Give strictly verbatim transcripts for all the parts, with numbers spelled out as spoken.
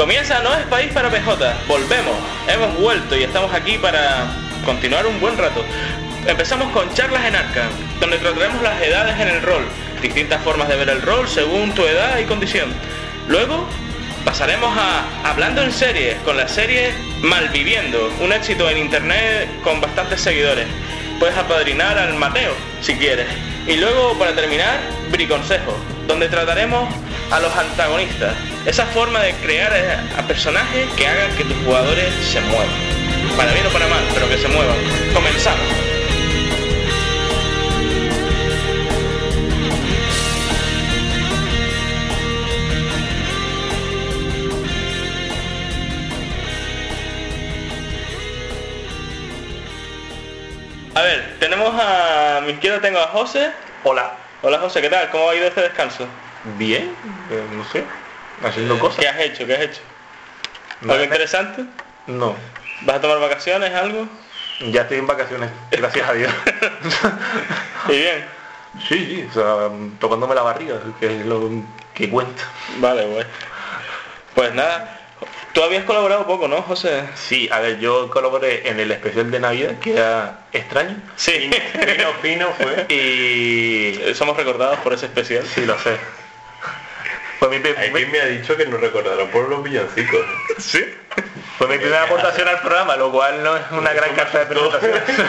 Comienza No es País para P J. Volvemos, hemos vuelto y estamos aquí para continuar un buen rato. Empezamos con charlas en Arkham, donde trataremos las edades en el rol, distintas formas de ver el rol según tu edad y condición. Luego pasaremos a Hablando en Series, con la serie Malviviendo, un éxito en internet con bastantes seguidores. Puedes apadrinar al Mateo si quieres. Y luego, para terminar, Briconsejo, donde trataremos a los antagonistas, esa forma de crear a personajes que hagan que tus jugadores se muevan, para bien o para mal, pero que se muevan. Comenzamos. A ver, tenemos a mi izquierda tengo a José. Hola. Hola José, ¿qué tal? ¿Cómo ha ido este descanso? Bien, eh, no sé, haciendo cosas. ¿Qué has hecho? ¿Qué has hecho? No, ¿Algo me- interesante? No, ¿Vas a tomar vacaciones, algo? ya estoy en vacaciones, gracias a Dios. Y bien. Sí, sí, o sea, tocándome la barriga, que es lo que cuenta. Vale, güey. Pues nada, tú habías colaborado poco, ¿no, José? Sí, a ver, yo colaboré en el especial de Navidad, que era extraño. Sí. Fino, fino fue. Y... Somos recordados por ese especial. Sí, lo sé. Fue mi, pe- Alguien me ha dicho que nos recordarán por los villancicos. ¿Sí? fue mi primera aportación al programa, lo cual no es una gran Eso me carta de asustó. presentación.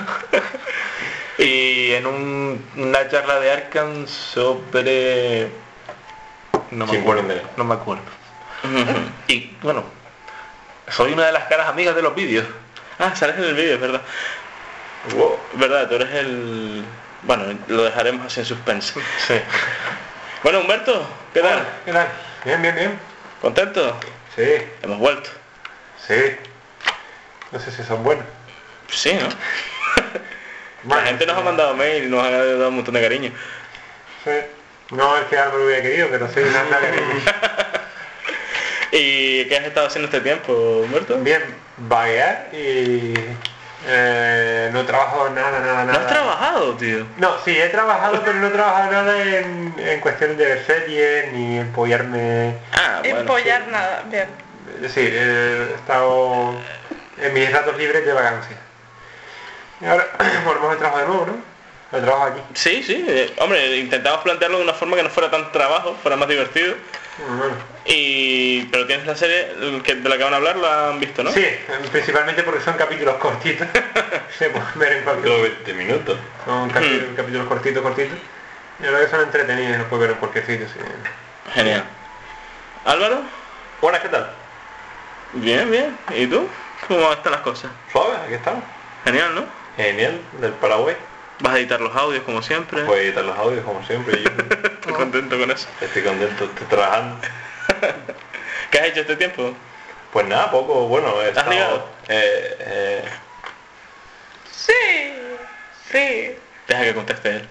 Y en un- una charla de Arkham sobre... No me Sin acuerdo. poner. No me acuerdo. Y bueno, soy una de las caras amigas de los vídeos. Ah, sales en el vídeo, es verdad. Wow. Verdad, tú eres el... Bueno, lo dejaremos así en suspense. Sí. Bueno, Humberto, ¿qué tal? Hola, ¿qué tal? Bien, bien, bien. ¿Contento? Sí, Hemos vuelto. sí. No sé si son buenos. Sí, ¿no? La Bueno, gente nos ha mandado mail y nos ha dado un montón de cariño. Sí. No es que Álvaro hubiera querido, pero soy una ¿Y qué has estado haciendo este tiempo, Humberto? Bien, vaguear y... Eh, no he trabajado nada, nada, ¿No nada. has trabajado, tío? No, sí, he trabajado, pero no he trabajado nada en, en cuestión de ver series, ni empollarme. Ah, bueno. Empollar nada, bien. Sí, he estado en mis ratos libres de vacancia. Y ahora volvemos al trabajo de nuevo, ¿no? El trabajo aquí. Sí, sí. eh, hombre, intentamos plantearlo de una forma que no fuera tan trabajo, fuera más divertido. Bueno. Y... Pero tienes la serie que- de la que van a hablar, la han visto, ¿no? Sí, principalmente porque son capítulos cortitos. Se pueden ver en cualquier... Solo veinte minutos. Son capi- capítulos cortitos, cortitos. Y la verdad que son entretenidos, los puedes ver en cualquier sitio. Sí. Genial. ¿Álvaro? Buenas, ¿qué tal? Bien, bien. ¿Y tú? ¿Cómo están las cosas? Suave, aquí estamos. Genial, ¿no? Genial, del Paraguay. Vas a editar los audios como siempre. Voy a editar los audios como siempre. Y yo Estoy contento con eso. estoy contento, estoy trabajando. ¿Qué has hecho este tiempo? Pues nada, poco, bueno, he estado... ligado? Eh, eh, Sí, sí. Deja que conteste él.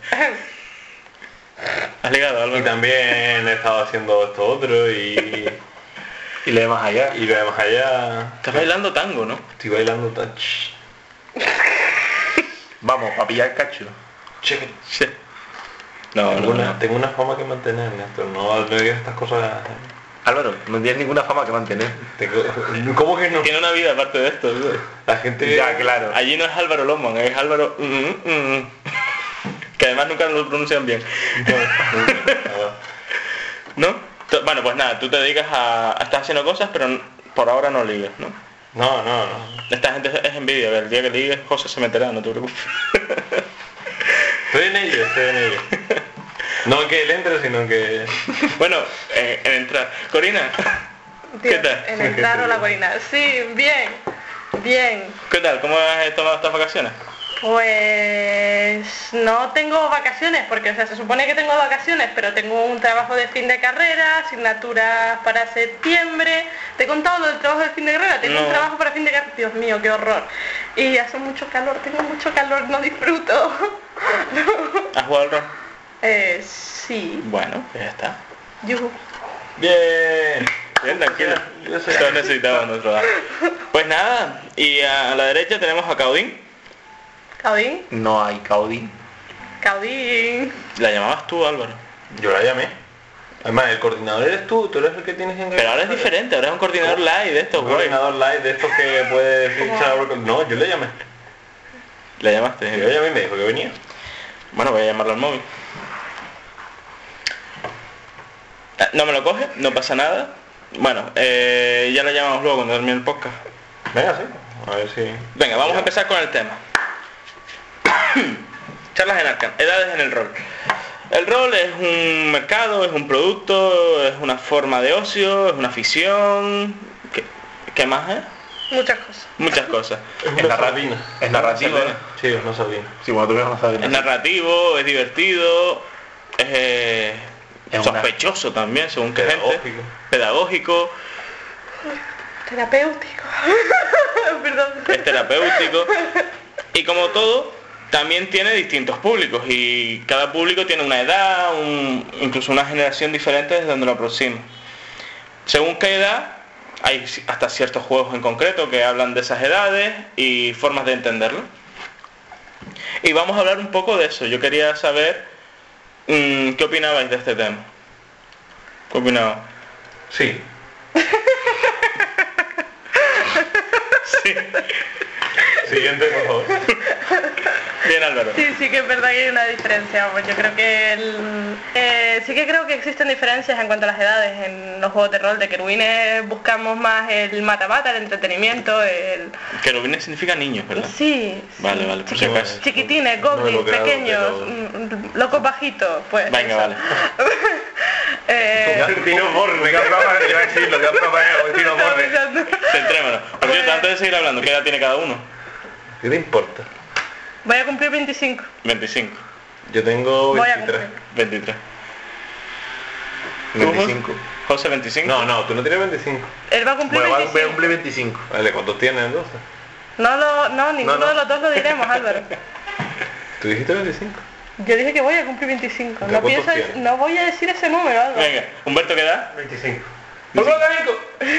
¿Has ligado, Álvaro? y también he estado haciendo esto otro y... Y le más allá. Y lo demás allá... Estás bailando tango, ¿no? Estoy bailando tan... Shh. Vamos, a pillar cacho. Che, Sí. No, tengo, no, una, no. tengo una fama que mantener, Néstor. No, no digas estas cosas... Álvaro, no tienes ninguna fama que mantener. Tengo... ¿Cómo que no? Tiene una vida aparte de esto. ¿sí? La gente... Ya, claro. Allí no es Álvaro Lomban, es Álvaro... mm, mm, mm. Que además nunca lo pronuncian bien. ¿No? T- Bueno, pues nada, tú te dedicas a... a- Estás haciendo cosas, pero n- por ahora no ligas, ¿no? No, no, no. Esta gente es envidia, a ver, el día que ligues, José se meterá, no te preocupes. Estoy en ello, estoy en ello. No que él entre, sino que... Bueno, eh, en entrar. Corina, ¿qué Dios, tal? En entrar o la colina. Sí, bien, bien. ¿Qué tal? ¿Cómo has tomado estas vacaciones? Pues no tengo vacaciones, porque o sea, se supone que tengo vacaciones, pero tengo un trabajo de fin de carrera, asignaturas para septiembre. ¿Te he contado lo del trabajo de fin de carrera? Tengo No. un trabajo para fin de carrera. Dios mío, qué horror. Y hace mucho calor, tengo mucho calor, no disfruto. ¿Has jugado al rol? eh, sí. Bueno, pues ya está. Yuhu. Bien. Bien, tranquilo. Todos necesitamos nuestro trabajo. Pues nada, y a la derecha tenemos a Caudín. Caudín, No hay caudín. Caudín. La llamabas tú, Álvaro. Yo la llamé. Además, el coordinador eres tú, tú eres el que tienes en... Pero ahora es diferente, ahora es un coordinador live de estos, Un güey. coordinador live de estos que puede decir... No, yo le llamé. ¿Le llamaste? Yo le llamé y me dijo que venía. Bueno, voy a llamarlo al móvil. No me lo coge, no pasa nada. Bueno, eh, ya lo llamamos luego cuando termine el podcast. Venga, sí. A ver si... Venga, vamos a empezar con el tema. Charlas en Arkham, edades en el rol. El rol es un mercado, es un producto, es una forma de ocio, es una afición. ¿Qué, qué más es? Muchas cosas. Muchas cosas. Es narrativo. Es narrativo. ¿No? Sí, es no sabía. Sí, bueno, tú no sabes. Es narrativo, es divertido, es, eh, Es sospechoso también, según qué gente. Pedagógico. Pedagógico, Terapéutico. Perdón. es terapéutico. Y como todo, también tiene distintos públicos. Y cada público tiene una edad, un, incluso una generación diferente desde donde lo aproxima. Según qué edad, hay hasta ciertos juegos en concreto que hablan de esas edades y formas de entenderlo. Y vamos a hablar un poco de eso. Yo quería saber mmm, qué opinabais de este tema. ¿Qué opinabais? Sí. Sí. Siguiente, por favor. Bien, Álvaro. Sí, sí que es verdad que hay una diferencia. Pues yo creo que el, eh, sí que creo que existen diferencias en cuanto a las edades en los juegos de rol. De querubines buscamos más el mata-mata, el entretenimiento, el... Querubines significa niños, ¿verdad? Sí, sí. Vale, vale, por si acaso. Chiquitines, No goblins, lo creo, pequeños, pero- mm, locos bajitos, pues. Venga, eso. vale. eh, Tino Borne, que ha probado, iba a decir lo que ha probado el Tino Borne. Centrémonos. Por cierto, antes de seguir hablando, ¿qué edad tiene cada uno? ¿Qué te importa? Voy a cumplir veinticinco. veinticinco. Yo tengo Voy a veintitrés. cumplir. veintitrés. veinticinco. José, veinticinco. No, no, tú no tienes veinticinco. Él va a cumplir Bueno, voy a- voy a veinticinco. cumplir veinticinco. Vale, ¿cuántos tienes entonces? No, lo, no, ninguno No, no. de los dos lo diremos, Álvaro. ¿Tú dijiste veinticinco? Yo dije que voy a cumplir veinticinco. ¿De No, cuántos pienso, tienes? no voy a decir ese número, Álvaro. Venga, Humberto, ¿qué edad? veinticinco. ¡Volcánico!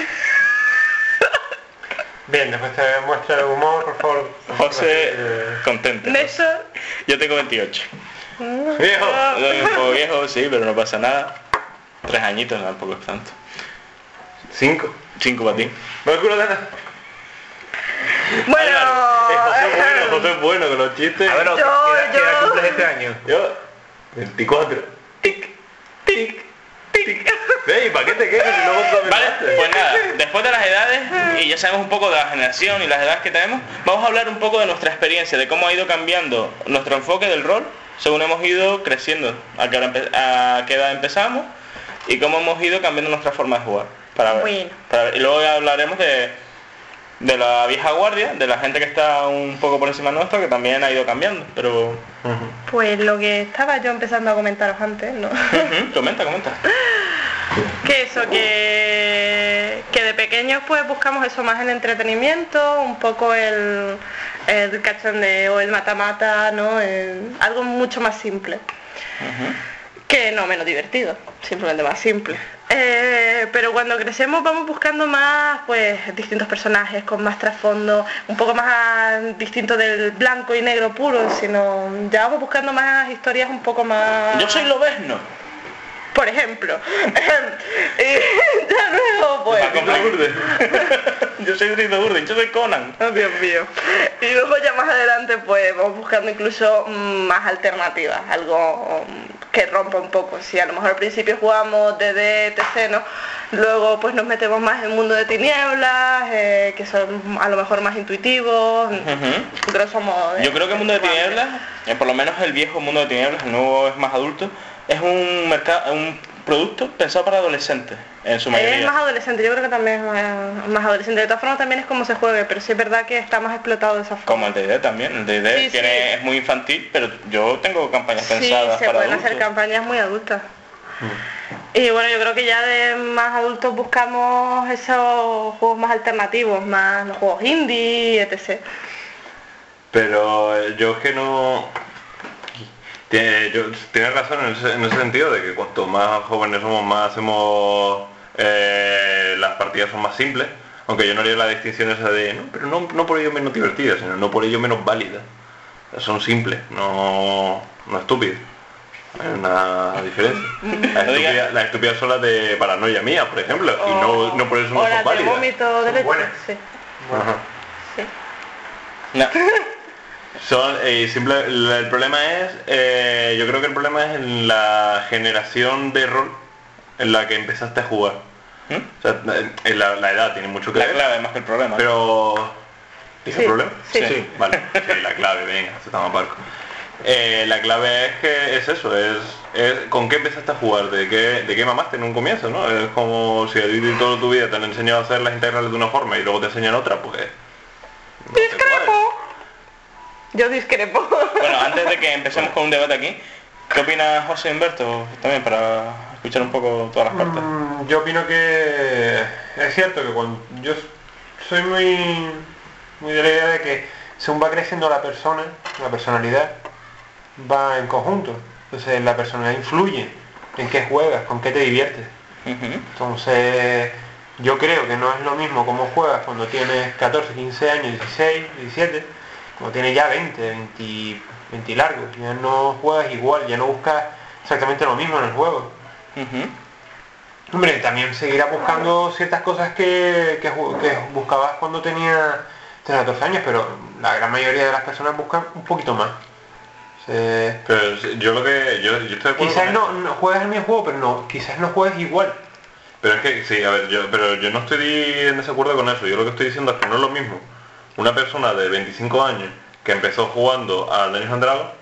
Bien, después te muestra el humor, por favor. José, Eh, contento. Néstor. Yo tengo veintiocho. ¡Viejo! Soy un poco viejo, sí, pero no pasa nada. Tres añitos, tampoco es tanto. Cinco. Cinco para ti. ¿Me culo de nada? Bueno, Eh, José es bueno, José es bueno con los chistes. A ver, ¿qué Yo- edad- qué edad yo- cumples este año? Yo, veinticuatro. Tic, tic, tic. Ey, ¿para qué te quejas si luego tú Vale, aventaste? pues nada, después de las edades, y ya sabemos un poco de la generación y las edades que tenemos, vamos a hablar un poco de nuestra experiencia, de cómo ha ido cambiando nuestro enfoque del rol según hemos ido creciendo, a qué, hora empe- a qué edad empezamos y cómo hemos ido cambiando nuestra forma de jugar. Para ver, Bueno. para ver. Y luego ya hablaremos de, de la vieja guardia, de la gente que está un poco por encima nuestro, que también ha ido cambiando, pero... Ujú. pues lo que estaba yo empezando a comentaros antes, ¿no? Ujú, comenta, comenta. Que eso, que, que de pequeños pues buscamos eso más el entretenimiento, un poco el, el cachondeo, el mata-mata, ¿no? El- algo mucho más simple. Ujú. Que no menos divertido, simplemente más simple. Eh, pero cuando crecemos vamos buscando más pues distintos personajes con más trasfondo, un poco más distinto del blanco y negro puro, sino ya vamos buscando más historias un poco más... Yo soy Lobezno. Por ejemplo. Y ya luego pues... Paco Burde. Yo soy Rito Burde, yo soy Conan. Oh, Dios mío. Y luego ya más adelante pues vamos buscando incluso mm, más alternativas, algo mm, que rompa un poco. Si a lo mejor al principio jugamos D D, etcétera, ¿no? Luego pues nos metemos más en el mundo de tinieblas, eh, que son a lo mejor más intuitivos, Ujú. grosso modo. ¿eh? Yo creo que el mundo de tinieblas, eh, por lo menos el viejo mundo de tinieblas, el nuevo es más adulto, es un mercado, un producto pensado para adolescentes, en su Es más mayoría. adolescente, yo creo que también es más, más adolescente. De todas formas también es como se juegue, pero sí es verdad que está más explotado de esa forma. Como el D D también, el D D Sí, tiene, sí. es muy infantil, pero yo tengo campañas Sí, pensadas se para pueden adultos. hacer campañas muy adultas. Y bueno, yo creo que ya de más adultos buscamos esos juegos más alternativos, más los juegos indie, etcétera. Pero eh, yo es que no... Tiene, yo, tienes razón en ese, en ese sentido de que cuanto más jóvenes somos, más hacemos... eh, las partidas son más simples. Aunque yo no haría la distinción esa de... No, pero no, no por ello menos divertidas, sino no por ello menos válidas. Son simples, no, no estúpidas. Hay una diferencia. Las estúpidas, las estúpidas son las de paranoia mía, por ejemplo, O, y no, no por eso no o son las de válidas. vómito de leche. buenas. Sí. Ajá. Sí. No. Son, eh, simple, el, el problema es, eh, yo creo que el problema es en la generación de rol en la que empezaste a jugar. ¿Mm? O sea, en la, la edad tiene mucho que La ver. clave más que el problema. Pero... ¿Dije Sí, el problema? sí. Sí. Vale, sí, la clave, venga, se estamos barco. Eh, la clave es que es eso, es, es con qué empezaste a jugar, de qué, de qué mamaste en un comienzo, ¿no? Es como si a ti toda tu vida te han enseñado a hacer las integrales de una forma y luego te enseñan otra, pues... no te Discrepo. cuadra. Yo discrepo. Bueno, antes de que empecemos con un debate aquí, ¿qué opina José Humberto? También para escuchar un poco todas las partes. Mm, yo opino que es cierto que cuando yo soy muy muy de la idea de que según va creciendo la persona, la personalidad va en conjunto. Entonces la personalidad influye en qué juegas, con qué te diviertes. Ujú. Entonces yo creo que no es lo mismo cómo juegas cuando tienes catorce, quince años, dieciséis, diecisiete, cuando tienes ya veinte, veinte, veinte largos. Ya no juegas igual, ya no buscas exactamente lo mismo en el juego. Ujú. Hombre, también seguirás buscando ciertas cosas que, que, ju- que buscabas cuando tenías tenías catorce años, pero la gran mayoría de las personas buscan un poquito más. Se- Pero yo lo que... Yo, yo estoy de acuerdo quizás con no, eso. no juegas el mismo juego, pero no, quizás no juegues igual. Pero es que, sí, a ver, yo, pero yo no estoy en desacuerdo con eso. Yo lo que estoy diciendo es que no es lo mismo una persona de veinticinco años que empezó jugando a Dungeons and Dragons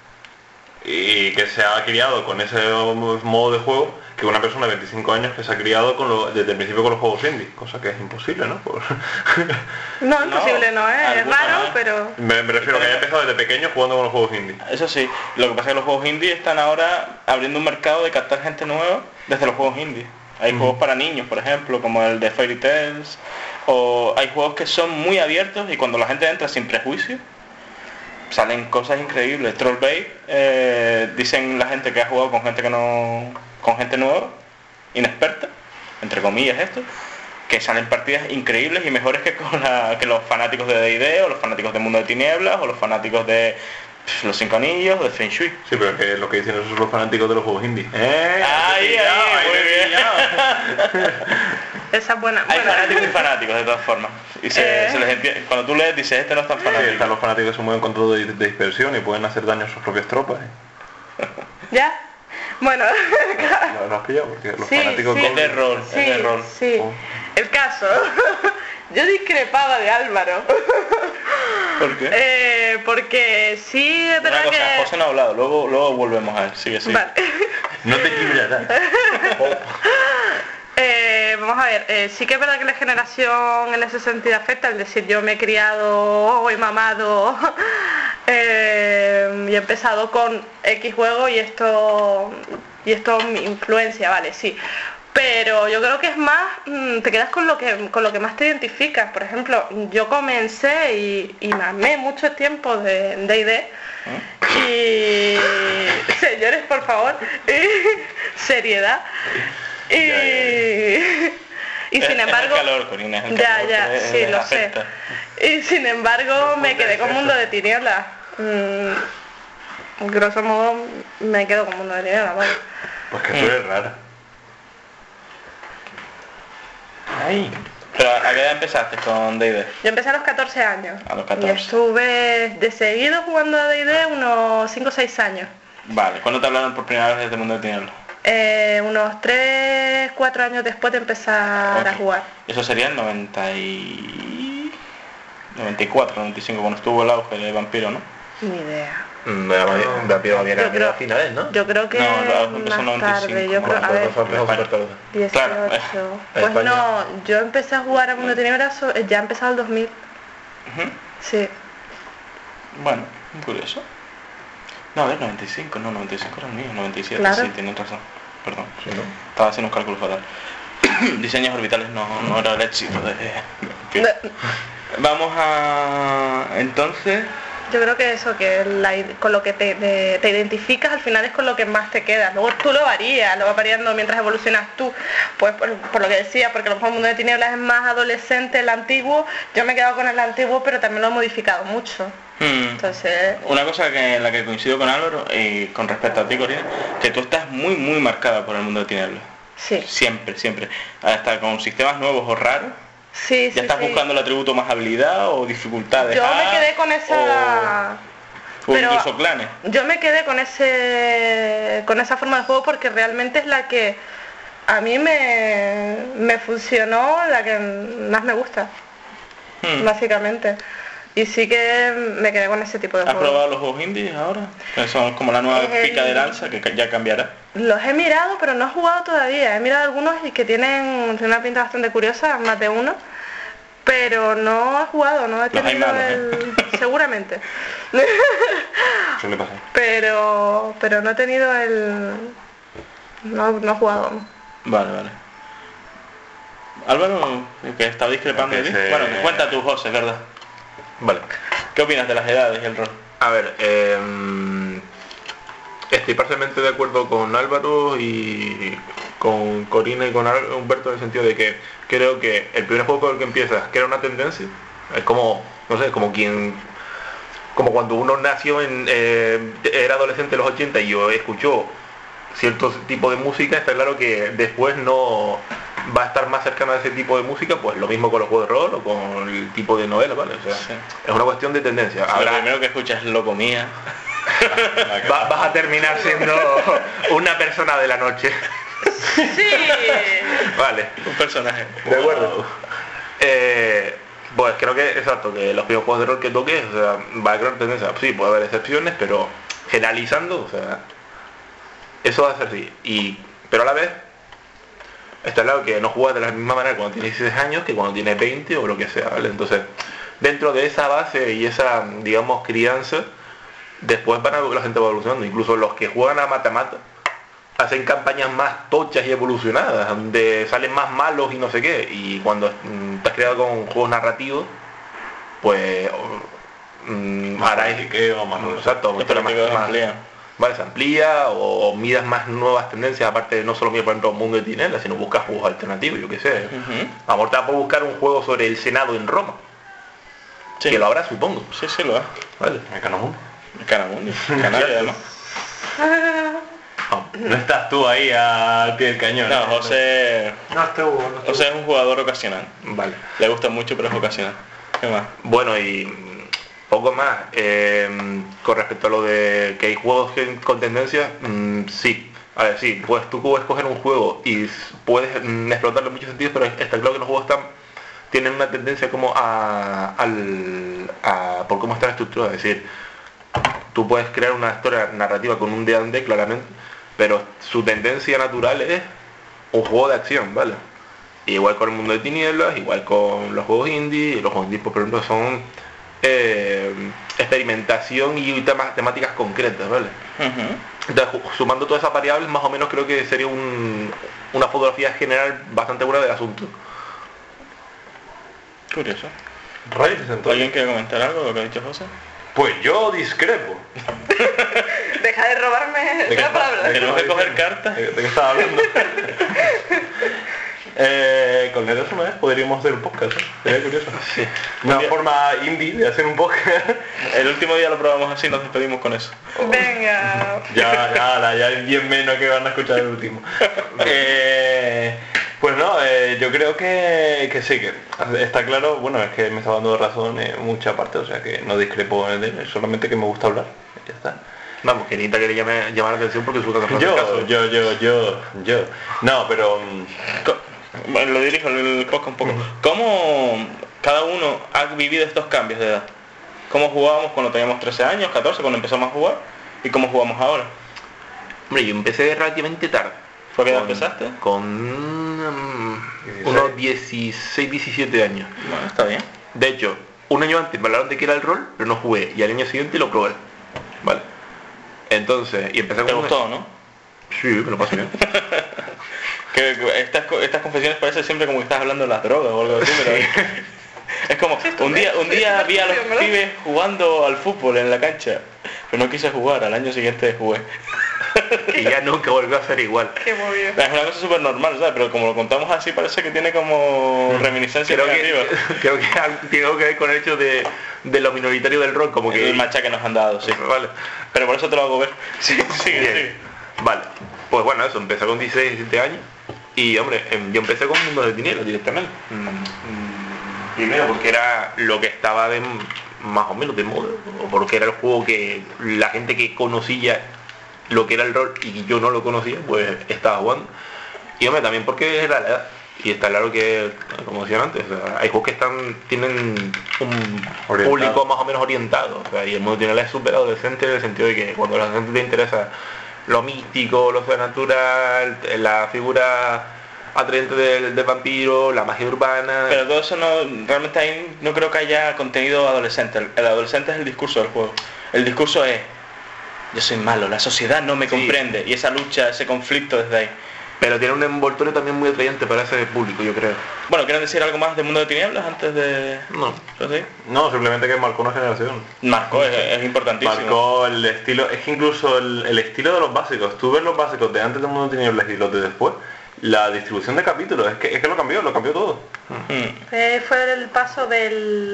y que se ha criado con ese modo de juego que una persona de veinticinco años que se ha criado con lo, desde el principio con los juegos indie, cosa que es imposible, ¿no? Por- No, imposible no, ¿eh? Es alguna raro, más. pero... me, me refiero a que haya empezado desde pequeño jugando con los juegos indie. Eso sí, lo que pasa es que los juegos indie están ahora abriendo un mercado de captar gente nueva desde los juegos indie. Hay juegos para niños, por ejemplo, como el de Fairy Tales, o hay juegos que son muy abiertos y cuando la gente entra sin prejuicio, salen cosas increíbles. Trollbait, eh, dicen la gente que ha jugado con gente que no, con gente nueva, inexperta, entre comillas esto, que salen partidas increíbles y mejores que con la, que los fanáticos de D and D o los fanáticos de Mundo de Tinieblas o los fanáticos de pff, Los Cinco Anillos o de Feng Shui. Sí, pero es que lo que dicen esos son los fanáticos de los juegos indie. ¡Eh! Ahí, Te he pillado, ahí, te he muy pillado. Esa es buena. Hay Bueno, fanáticos y fanáticos de todas formas. Y se, Eh. se les entiende. Cuando tú lees dices este no es tan Sí, fanático. están los fanáticos que se mueven con todo de, de dispersión y pueden hacer daño a sus propias tropas. ¿eh? ¿Ya? Bueno, ¿Lo, lo has pillado? Porque los Sí, fanáticos sí. con- Es de rol, sí, es de rol. sí. Oh. El caso. Yo discrepaba de Álvaro. ¿Por qué? Eh, porque sí es Una verdad cosa, que... José no ha hablado, luego, luego volvemos a él, sigue, sigue. Vale. No te librarás. Eh, vamos a ver, eh, sí que es verdad que la generación en ese sentido afecta, es decir, yo me he criado o he mamado eh, y he empezado con X juego y esto y esto mi influencia, vale, sí. Pero yo creo que es más, mm, te quedas con lo que con lo que más te identificas. Por ejemplo, yo comencé y, y mamé mucho tiempo de D and D. Y señores, por favor, seriedad. Y, Ya, ya, y sin Es- embargo, es el calor, Corina, es el ya, calor ya, que sí, les lo afecta. sé. Y sin embargo, me quedé con Mundo de Tinieblas. Mm, grosso modo, me quedo con Mundo de Tinieblas, vale. Pues que tú eres rara. Ay. Pero ¿a qué edad empezaste con D and D? Yo empecé a los catorce años. A los Y catorce. estuve de seguido jugando a D and D unos cinco o seis años. Vale, ¿cuándo te hablaron por primera vez de Mundo de Tinieblas? Eh, unos tres, cuatro años después de empezar a Ok. jugar. Eso sería el noventa y... noventa y cuatro, noventa y cinco, cuando estuvo el auge de Vampiro, ¿no? Ni idea. Vampiro había Yo cambiado creo- a finales, ¿no? Yo creo que No, no, empezó en más noventa y tarde, cinco, yo creo, a Cuando ver, fue empezó súper tarde. Claro, eh. dieciocho. En Pues España. no, yo empecé a jugar a Mundo de Tinieblas, so- ya ha empezado el dos mil. Ujú. Sí. Bueno, muy curioso. No, a ver, noventa y cinco, no, noventa y cinco era el mío, noventa y siete, Claro. sí, tienen razón. Perdón, Sí, ¿no? estaba haciendo un cálculo fatal. Diseños orbitales no, no era el éxito de... Vamos a... entonces... Yo creo que eso, que la, con lo que te, te, te identificas al final es con lo que más te quedas. Luego tú lo varías, lo vas variando mientras evolucionas tú. Pues por, por lo que decía, porque a lo mejor el Mundo de Tinieblas es más adolescente, el antiguo. Yo me he quedado con el antiguo, pero también lo he modificado mucho. Hmm. Entonces... Una cosa que, en la que coincido con Álvaro y con respecto a ti, Corina, que tú estás muy muy marcada por el Mundo de Tinieblas. Sí. Siempre, siempre. Hasta con sistemas nuevos o raros. Sí, ¿Ya sí, estás sí. buscando el atributo más habilidad o dificultades? Yo me quedé con esa... O, o Pero incluso clanes. yo me quedé con ese con esa forma de juego porque realmente es la que a mí me, me funcionó, la que más me gusta, Hmm. básicamente. Y sí que me quedé con ese tipo de ¿Has juegos. probado los juegos indies ahora? Que son como la nueva El- pica de lanza que ya cambiará. Los he mirado, pero no he jugado todavía. He mirado algunos y que tienen una pinta bastante curiosa, más de uno. Pero no he jugado, no he Los hay tenido malos, el... Seguramente. Suele pasar. pero pero no he tenido el... No, no he jugado. Vale, vale. Álvaro, que estaba discrepando de ti. Empecé- Bueno, que cuenta tú, José, ¿verdad? Vale. ¿Qué opinas de las edades y el rol? A ver, eh, estoy parcialmente de acuerdo con Álvaro y con Corina y con Al- Humberto en el sentido de que creo que el primer juego con el que empiezas crea una tendencia. Es como, no sé, como quien... Como cuando uno nació en... eh, era adolescente en los ochenta y yo escuchó cierto tipo de música, está claro que después no va a estar más cercano a ese tipo de música, pues lo mismo con los juegos de rol o con el tipo de novela, ¿vale? O sea, Sí. es una cuestión de tendencia. Lo Habrá- primero que escuchas es loco mía. Va- vas a terminar siendo una persona de la noche. Sí. Vale, Un personaje. de acuerdo. Eh, pues creo que, exacto, que los primeros juegos de rol que toques, o sea, va a crear tendencia. Sí, puede haber excepciones, pero generalizando, o sea, eso va a ser así. Y, pero a la vez, está claro que no juegas de la misma manera cuando tienes dieciséis años que cuando tienes veinte o lo que sea, ¿vale? Entonces, dentro de esa base y esa, digamos, crianza, después van a la gente va evolucionando. Incluso los que juegan a mata-mata hacen campañas más tochas y evolucionadas, donde salen más malos y no sé qué. Y cuando mm, estás creado con juegos narrativos, pues mm, Más hará politiqueo, más- exacto, Los pero más, políticos más- amplían. vale, se amplía o, o miras más nuevas tendencias, aparte de no solo mirar por ejemplo un mundo de tinieblas, sino buscas juegos alternativos, yo qué sé. Ujú. A lo mejor te da por buscar un juego sobre el Senado en Roma, Sí. que lo habrá, supongo. Sí, sí, lo es. Vale. Mecanomundo. Canamundi. Canaria, además. No estás tú ahí al pie del cañón. No, José... No estuvo, no estuvo. José es un jugador ocasional. Vale. Le gusta mucho, pero es ocasional. ¿Qué más? Bueno, y mm, poco más. Eh, con respecto a lo de que hay juegos que- con tendencia, mm, sí. A ver, sí, pues tú puedes coger un juego y s- puedes mm, explotarlo en muchos sentidos, pero está claro que los juegos están tienen una tendencia como a, al, a por cómo está la estructura. Es decir, tú puedes crear una historia narrativa con un D and D claramente, pero su tendencia natural es un juego de acción, ¿vale? Igual con el Mundo de Tinieblas, igual con los juegos indie, y los juegos indie, por ejemplo, son eh, experimentación y temas, temáticas concretas, ¿vale? Ujú. Entonces, ju- sumando todas esas variables, más o menos creo que sería un- una fotografía general bastante buena del asunto. Curioso. Rayos, entonces. ¿Alguien quiere comentar algo de lo que ha dicho José? Pues yo discrepo. Deja de robarme ¿De qué la está- palabra. de qué Tenemos que estaba coger diciendo? cartas. ¿De, de qué estaba hablando? eh, con el una vez podríamos hacer un podcast, ¿eh? Sería curioso. Sí. Una Un día- forma indie de hacer un podcast. El último día lo probamos así, nos despedimos con eso. Venga. ya, ya, ya hay diez menos que van a escuchar el último. Eh, pues no, eh, yo creo que, que sí, que está claro, bueno, es que me está dando razón en mucha parte, o sea que no discrepo en él, solamente que me gusta hablar, ya está. Vamos, que Nita quiere llamar, llamar la atención porque su caso no hace Yo, caso. yo, yo, yo, yo. No, pero mm, Co- Bueno, lo dirijo el podcast un poco. ¿Cómo cada uno ha vivido estos cambios de edad? ¿Cómo jugábamos cuando teníamos trece años, catorce, cuando empezamos a jugar? ¿Y cómo jugamos ahora? Hombre, yo empecé relativamente tarde. ¿Fue que edad Con- empezaste? Con mm, dieciséis. unos dieciséis, diecisiete años. Bueno, está bien. De hecho, un año antes me hablaron de que era el rol, pero no jugué. Y al año siguiente lo probé. Vale. Entonces, y empecé ¿Te con... gustó, no? Sí, me lo pasé bien. Que que estas, co- estas confesiones parece siempre como que estás hablando de las drogas o algo así, pero... Es como, Sí, un día, un sí, día es vi a los turbio, ¿verdad? pibes jugando al fútbol en la cancha, pero no quise jugar, al año siguiente jugué. Y ya nunca volvió a ser igual. Qué movido. Es una cosa súper normal, ¿sabes? Pero como lo contamos así parece que tiene como reminiscencia Creo negativa. que, creo que tiene algo que ver con el hecho de, de lo minoritario del rock, como que... El macha que nos han dado, sí. Vale. Pero por eso te lo hago ver. Sí, sí, Bien. sí. Vale. Pues bueno, eso, empecé con dieciséis, diecisiete años. Y hombre, em, yo empecé con Mundo de Tinieblas directamente. Mm, mm, Primero porque era lo que estaba de más o menos de moda, o porque era el juego que la gente que conocía lo que era el rol y yo no lo conocía, pues estaba jugando. Y hombre, también porque era la edad. Y está claro que, como decían antes, o sea, hay juegos que están tienen un Orientado. público más o menos orientado. O sea, y el mundo tiene es súper adolescente en el sentido de que cuando a la gente te interesa lo místico, lo sobrenatural, la figura atraente del, del vampiro, la magia urbana. Pero todo eso no, realmente ahí no creo que haya contenido adolescente. El, el adolescente es el discurso del juego. El discurso es, yo soy malo, la sociedad no me Sí. comprende. Y esa lucha, ese conflicto desde ahí. Pero tiene un envoltorio también muy atrayente para ese público, yo creo. Bueno, ¿quieren decir algo más del Mundo de Tinieblas antes de...? No. ¿Eso sí? No, simplemente que marcó una generación. Marcó, es, es importantísimo. Marcó el estilo, es que incluso el, el estilo de los básicos, tú ves los básicos de antes del Mundo de Tinieblas y los de después, la distribución de capítulos, es que, es que lo cambió, lo cambió todo. Mm. Eh, fue el paso de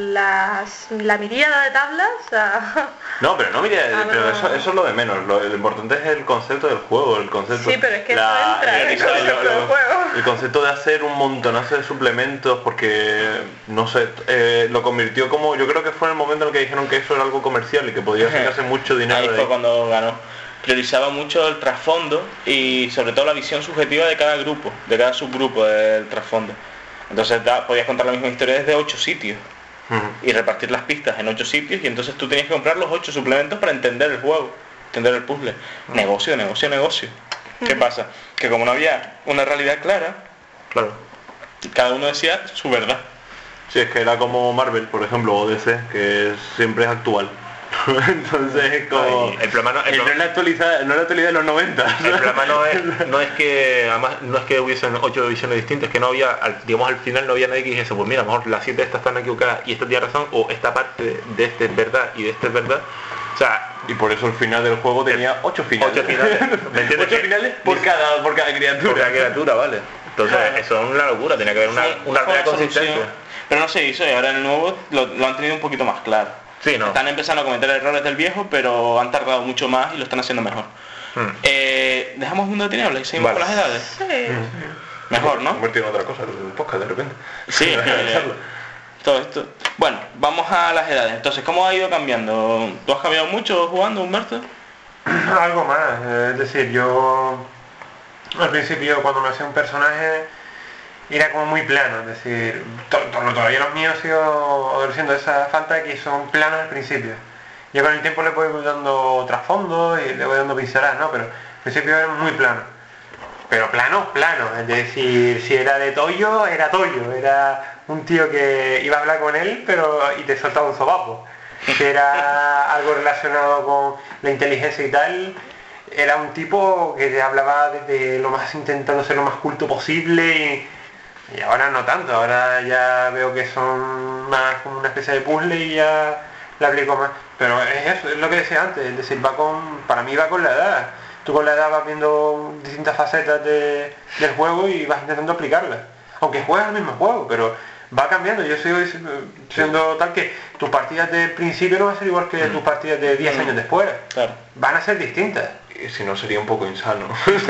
las, la miríada de tablas a... No, pero no, mira, Ah, pero no. eso, eso es lo de menos, lo, lo importante es el concepto del juego, el concepto... Sí, pero es que eso entra en el el- concepto del juego. el concepto de hacer un montonazo de suplementos, porque, no sé, eh, lo convirtió como, yo creo que fue en el momento en el que dijeron que eso era algo comercial y que podía sacarse mucho dinero Ahí de fue ahí. cuando ganó. Priorizaba mucho el trasfondo y sobre todo la visión subjetiva de cada grupo, de cada subgrupo del trasfondo. Entonces da- podías contar la misma historia desde ocho sitios Ujú. y repartir las pistas en ocho sitios y entonces tú tenías que comprar los ocho suplementos para entender el juego, entender el puzzle. Negocio, negocio, negocio. ¿Qué pasa? Que como no había una realidad clara, Claro. cada uno decía su verdad. Sí, es que era como Marvel, por ejemplo, o D C, que siempre es actual. Entonces es como... Ay, el problema no- el Eh, no pro- es la actualidad, no es la actualidad de los noventa. El problema no es, no es que además no es que hubiesen ocho visiones distintas, es que no había, al- digamos al final no había nadie que dijese, pues mira, a lo mejor las siete estas están equivocadas y esta tiene razón, o esta parte de este es verdad y de este es verdad. O sea, Y por eso el final del juego tenía ocho finales. ocho finales. ¿Me entiendes? Ocho finales por cada, por cada criatura. por cada criatura, vale. Entonces Claro. eso es una locura, tenía que haber una, Fue- una fue real la solución. consistencia. Pero no se hizo y ahora en el nuevo lo, lo han tenido un poquito más claro. Sí, no. Están empezando a cometer errores del viejo, pero han tardado mucho más y lo están haciendo mejor. Hmm. Eh, ¿Dejamos Mundo de Tinieblas y seguimos Vale. con las edades? Sí. Mejor, ¿no? Convertido en otra cosa, el podcast de repente. Sí, eh, todo esto. Bueno, vamos a las edades. Entonces, ¿cómo ha ido cambiando? ¿Tú has cambiado mucho jugando, Humberto? Algo más, eh, es decir, yo al principio cuando me hacía un personaje era como muy plano, es decir, to- to- todavía los míos sigo adoleciendo esa falta de que son planos al principio. Yo con el tiempo le voy dando trasfondo y le voy dando pinceladas, ¿no? Pero al principio era muy plano. Pero plano, plano, es decir, si era de Toyo, era Toyo, era un tío que iba a hablar con él pero y te soltaba un sobapo. Si era algo relacionado con la inteligencia y tal, era un tipo que te hablaba desde lo más intentando ser lo más culto posible y, y ahora no tanto, ahora ya veo que son más como una especie de puzzle y ya le aplico más. Pero es eso, es lo que decía antes, es decir, va con, para mí va con la edad. Tú con la edad vas viendo distintas facetas de- del juego y vas intentando aplicarlas. Aunque juegas el mismo juego, pero va cambiando. Yo sigo siendo tal que tus partidas del principio no van a ser igual que tus partidas de diez años después. Claro. Van a ser distintas. Y si no sería un poco insano.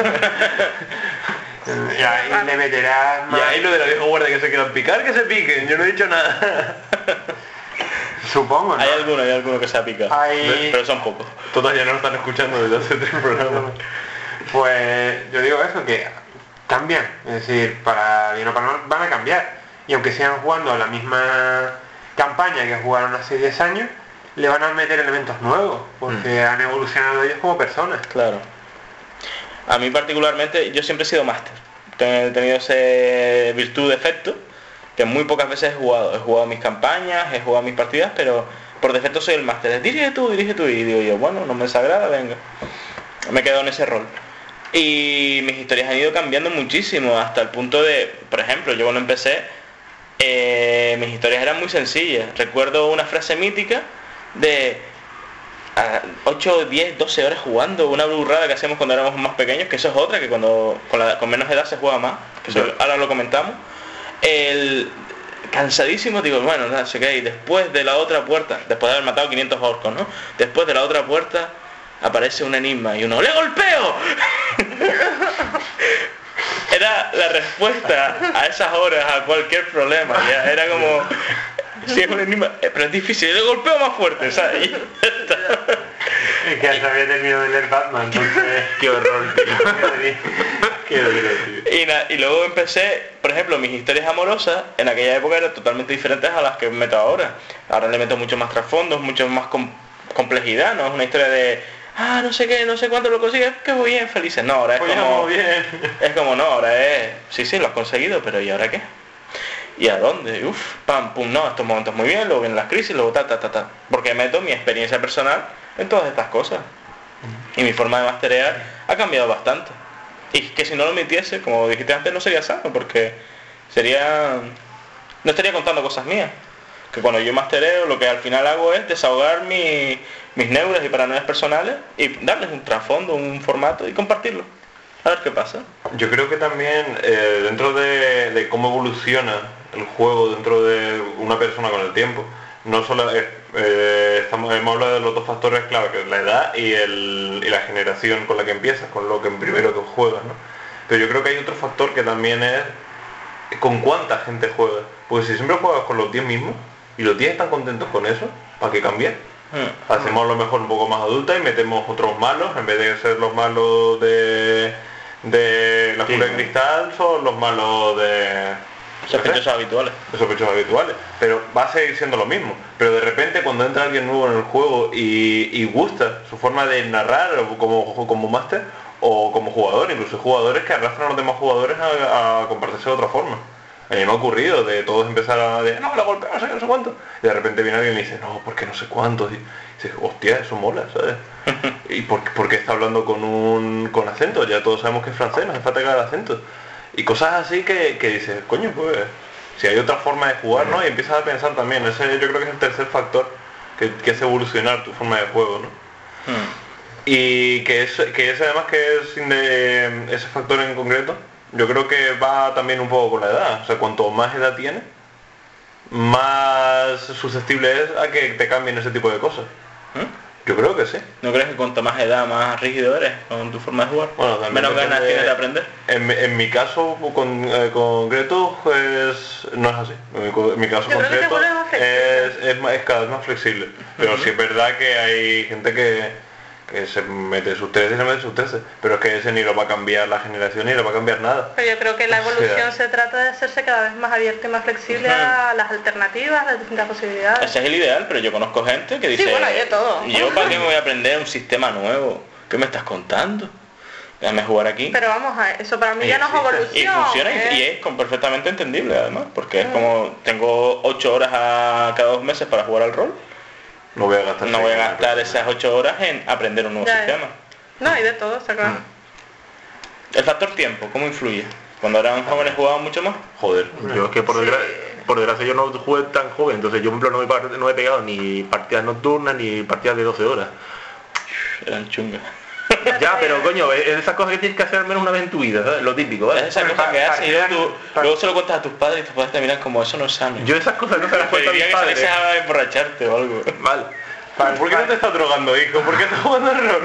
Y ahí le meterás más. Y ahí lo de la vieja guardia que se quieran picar, que se piquen, yo no he dicho nada. Supongo, ¿no? Hay alguno, hay alguno que se ha picado. Hay- Pero son pocos. Todos ya no lo están escuchando desde hace tres programas. Pues yo digo eso, que cambian. Es decir, para bien o para mal van a cambiar. Y aunque sigan jugando la misma campaña que jugaron hace diez años, le van a meter elementos nuevos, porque han evolucionado ellos como personas. Claro. A mí particularmente, yo siempre he sido máster. He tenido ese virtud defecto, que muy pocas veces he jugado. He jugado mis campañas, he jugado mis partidas, pero por defecto soy el máster. Dirige tú, dirige tú. Y digo yo, bueno, no me desagrada, venga. Me he quedado en ese rol. Y mis historias han ido cambiando muchísimo, hasta el punto de, por ejemplo, yo cuando empecé, eh, mis historias eran muy sencillas. Recuerdo una frase mítica de a ocho, diez, doce horas jugando, una burrada que hacíamos cuando éramos más pequeños, que eso es otra, que cuando con, la, con menos edad se juega más, que eso, Sí. ahora lo comentamos. El cansadísimo, digo, bueno, no sé qué, y después de la otra puerta, después de haber matado quinientos orcos, ¿no? Después de la otra puerta aparece un enigma y uno, ¡le golpeo! Era la respuesta a esas horas a cualquier problema, ya era como, si es un enigma, eh, pero es difícil, le golpeo más fuerte, ¿sabes? Y ya está. Es que ya se había terminado de leer Batman, entonces... Qué horror, tío. Qué divertido. Y, na- y luego empecé, por ejemplo, mis historias amorosas en aquella época eran totalmente diferentes a las que meto ahora. Ahora le meto mucho más trasfondos, mucho más com- complejidad, no es una historia de, ah, no sé qué, no sé cuánto lo consigues, que muy bien, felices. No, ahora es Oye, como, muy bien. es como no, ahora es, sí, sí, lo has conseguido, pero ¿y ahora qué? ¿Y a dónde? Uf, pam, pum, no, estos momentos muy bien, luego vienen las crisis, luego ta, ta, ta, ta. Porque meto mi experiencia personal en todas estas cosas. Y mi forma de masterear ha cambiado bastante. Y que si no lo metiese, como dijiste antes, no sería sano, porque sería... no estaría contando cosas mías. Que cuando yo mastereo, lo que al final hago es desahogar mi- mis neuras y paranoias personales y darles un trasfondo, un formato y compartirlo. A ver qué pasa. Yo creo que también eh, dentro de, de cómo evoluciona el juego dentro de una persona con el tiempo, no solo es, eh, estamos, hemos hablado de los dos factores clave, que es la edad y, el, y la generación con la que empiezas, con lo que primero que juegas, ¿no? Pero yo creo que hay otro factor que también es con cuánta gente juega. Porque si siempre juegas con los diez mismos y los diez están contentos con eso, ¿para qué cambiar? Hmm. Hacemos lo mejor un poco más adulta y metemos otros malos, en vez de ser los malos de, de la Sí. Jungla de Cristal, son los malos de Sospechosos habituales. de sospechosos habituales. Pero va a seguir siendo lo mismo. Pero de repente cuando entra alguien nuevo en el juego y, y gusta su forma de narrar o como, como máster o como jugador, incluso hay jugadores que arrastran a los demás jugadores a, a compartirse de otra forma. A mí me ha ocurrido de todos empezar a de no, la golpeo, no sé qué, no sé cuánto. Y de repente viene alguien y dice, no, porque no sé cuántos. Y dices, hostia, eso mola, ¿sabes? ¿Y por, por qué está hablando con un con acento? Ya todos sabemos que es francés, no hace falta que haga acento. Y cosas así que, que dices, coño, pues, si hay otra forma de jugar, ¿no? Y empiezas a pensar también, ese yo creo que es el tercer factor que, que hace evolucionar tu forma de juego, ¿no? Hmm. Y que es, que es además que es de ese factor en concreto, yo creo que va también un poco con la edad. O sea, cuanto más edad tienes, más susceptible es a que te cambien ese tipo de cosas. ¿Hmm? Yo creo que sí. ¿No crees que cuanto más edad, más rígido eres con tu forma de jugar? Bueno, también Menos depende- ganas tienes de aprender. En, mi- en mi caso con, eh, concreto, pues no es así. En mi, co- en mi caso Yo creo que te concreto vuelves más flexible. es, es, más- es cada vez más flexible. Pero sí es verdad que hay gente que, que se mete sus trece y se mete sus trece. Pero es que ese ni lo va a cambiar la generación ni lo va a cambiar nada. Pero yo creo que la O sea- evolución se trata de hacerse cada vez más abierto y más flexible a las alternativas, las distintas posibilidades. Ese es el ideal, pero yo conozco gente que dice, Sí, bueno, hay de todo. ¿yo para qué me voy a aprender un sistema nuevo? ¿Qué me estás contando? Déjame jugar aquí. Pero vamos a eso para mí Y ya no es existe. evolución. Y funciona y- ¿eh? y es con- perfectamente entendible además, porque es como tengo ocho horas a cada dos meses para jugar al rol, No voy a gastar. no voy a seis gastar euros. esas ocho horas en aprender un nuevo Ya, ya. sistema. No, hay de todo, está claro. El factor tiempo, ¿cómo influye? Cuando eran jóvenes jugaban mucho más. Joder. Yo es que por, Sí. desgra- por desgracia yo no jugué tan joven, entonces yo por ejemplo no he, par- no he pegado ni partidas nocturnas ni partidas de doce horas. Eran chungas. Ya, pero coño, es es esas cosas que tienes que hacer al menos una vez en tu vida, ¿sabes? Lo típico, Es ¿vale? esa cosa que haces y luego, tú- luego se lo cuentas a tus padres y tus padres te miran como eso no es sano. Yo esas cosas no se las cuento a mis Preferiría que padres. salieses a emborracharte o algo. Vale. ¿Por qué no te estás drogando, hijo? ¿Por qué estás jugando al rol?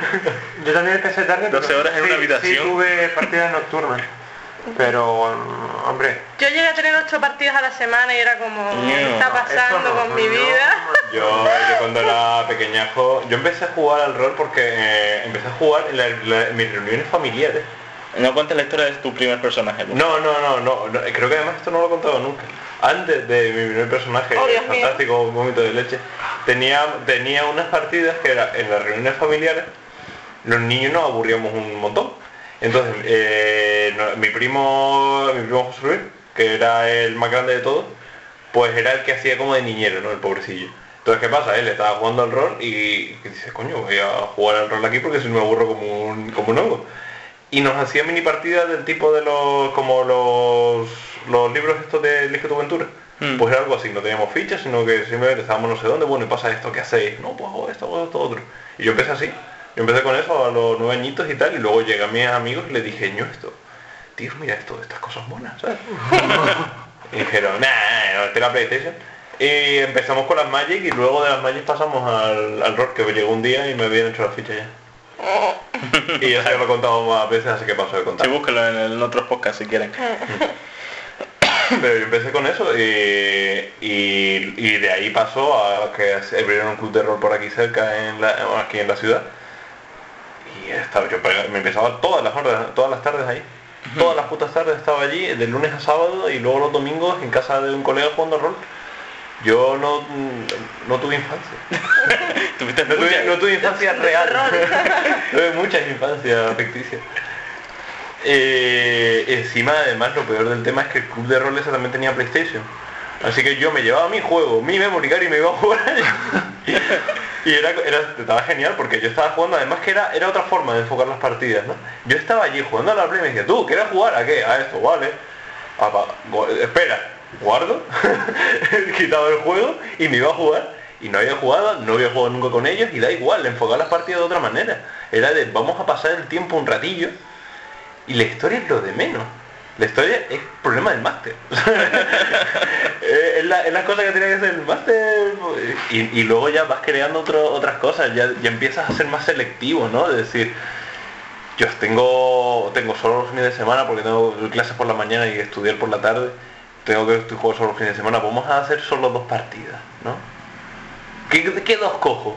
Yo también empecé tarde, pero doce horas en sí, una habitación. Sí, tuve partidas nocturnas. Pero, mm, hombre, Yo llegué a tener ocho partidas a la semana y era como, ¿qué No, está pasando eso no, con mi yo- vida? Yo, yo cuando era pequeñajo, yo empecé a jugar al rol porque eh, empecé a jugar en, la- la- en mis reuniones familiares. No cuentes la historia de tu primer personaje. ¿no? No, no, no, no, no, creo que además esto no lo he contado nunca. Antes de mi primer personaje, Oh, Dios mío. fantástico, un vómito de leche, tenía, tenía unas partidas que era en las reuniones familiares, los niños nos aburríamos un montón. Entonces, eh, no- mi primo, mi primo José Luis, que era el más grande de todos, pues era el que hacía como de niñero, ¿no? El pobrecillo. Entonces, ¿qué pasa? Él estaba jugando al rol y dice, coño, voy a jugar al rol aquí porque si no me aburro como un, como un hongo. Y nos hacía mini partidas del tipo de los, como los, los libros estos de Elige tu aventura. Mm. Pues era algo así, no teníamos fichas, sino que simplemente estábamos no sé dónde, bueno, y pasa esto, ¿qué hacéis? No, pues hago esto, hago esto, otro. Y yo empecé así, yo empecé con eso a los nueve añitos y tal, y luego llegué a mis amigos y les dije, yo esto, tío, mira esto, estas cosas buenas, ¿sabes? Y dijeron, nah, no, este es la PlayStation. Y empezamos con las Magic y luego de las Magic pasamos al, al rock, que llegó un día y me habían hecho la ficha ya. Y eso ya lo he contado más veces, así que paso de contar. Sí, búsquenlo en, el, en otros podcasts si quieren. Pero yo empecé con eso y, y, y de ahí pasó a que abrieron un club de rol por aquí cerca, en la, aquí en la ciudad. Y estaba, yo me empezaba todas las horas, todas las tardes ahí. Todas las putas tardes estaba allí, de lunes a sábado, y luego los domingos en casa de un colega jugando rol. Yo no, no tuve infancia. ¿Tuviste No tuve, mucha? no tuve infancia real. Tuve muchas infancias ficticias. Eh, encima, además, lo peor del tema es que el club de rol ese también tenía PlayStation. Así que yo me llevaba mi juego, mi memory card, y me iba a jugar allí. Y era, era, estaba genial porque yo estaba jugando, además que era, era otra forma de enfocar las partidas, ¿no? Yo estaba allí jugando a la Play y me decía, ¿tú quieres jugar a qué? A esto, vale. Apa, espera, guardo, quitaba el juego y me iba a jugar. Y no había jugado, no había jugado nunca con ellos, y da igual, enfocar las partidas de otra manera. Era de, vamos a pasar el tiempo un ratillo, y la historia es lo de menos. La historia es problema del máster. es, la, es la cosa que tiene que hacer el máster. Y, y luego ya vas creando otro, otras cosas, ya, ya empiezas a ser más selectivo, ¿no? Es decir, yo tengo tengo solo los fines de semana porque tengo clases por la mañana y estudiar por la tarde. Tengo que estoy juego solo los fines de semana. Vamos a hacer solo dos partidas, ¿no? ¿Qué, qué dos cojo?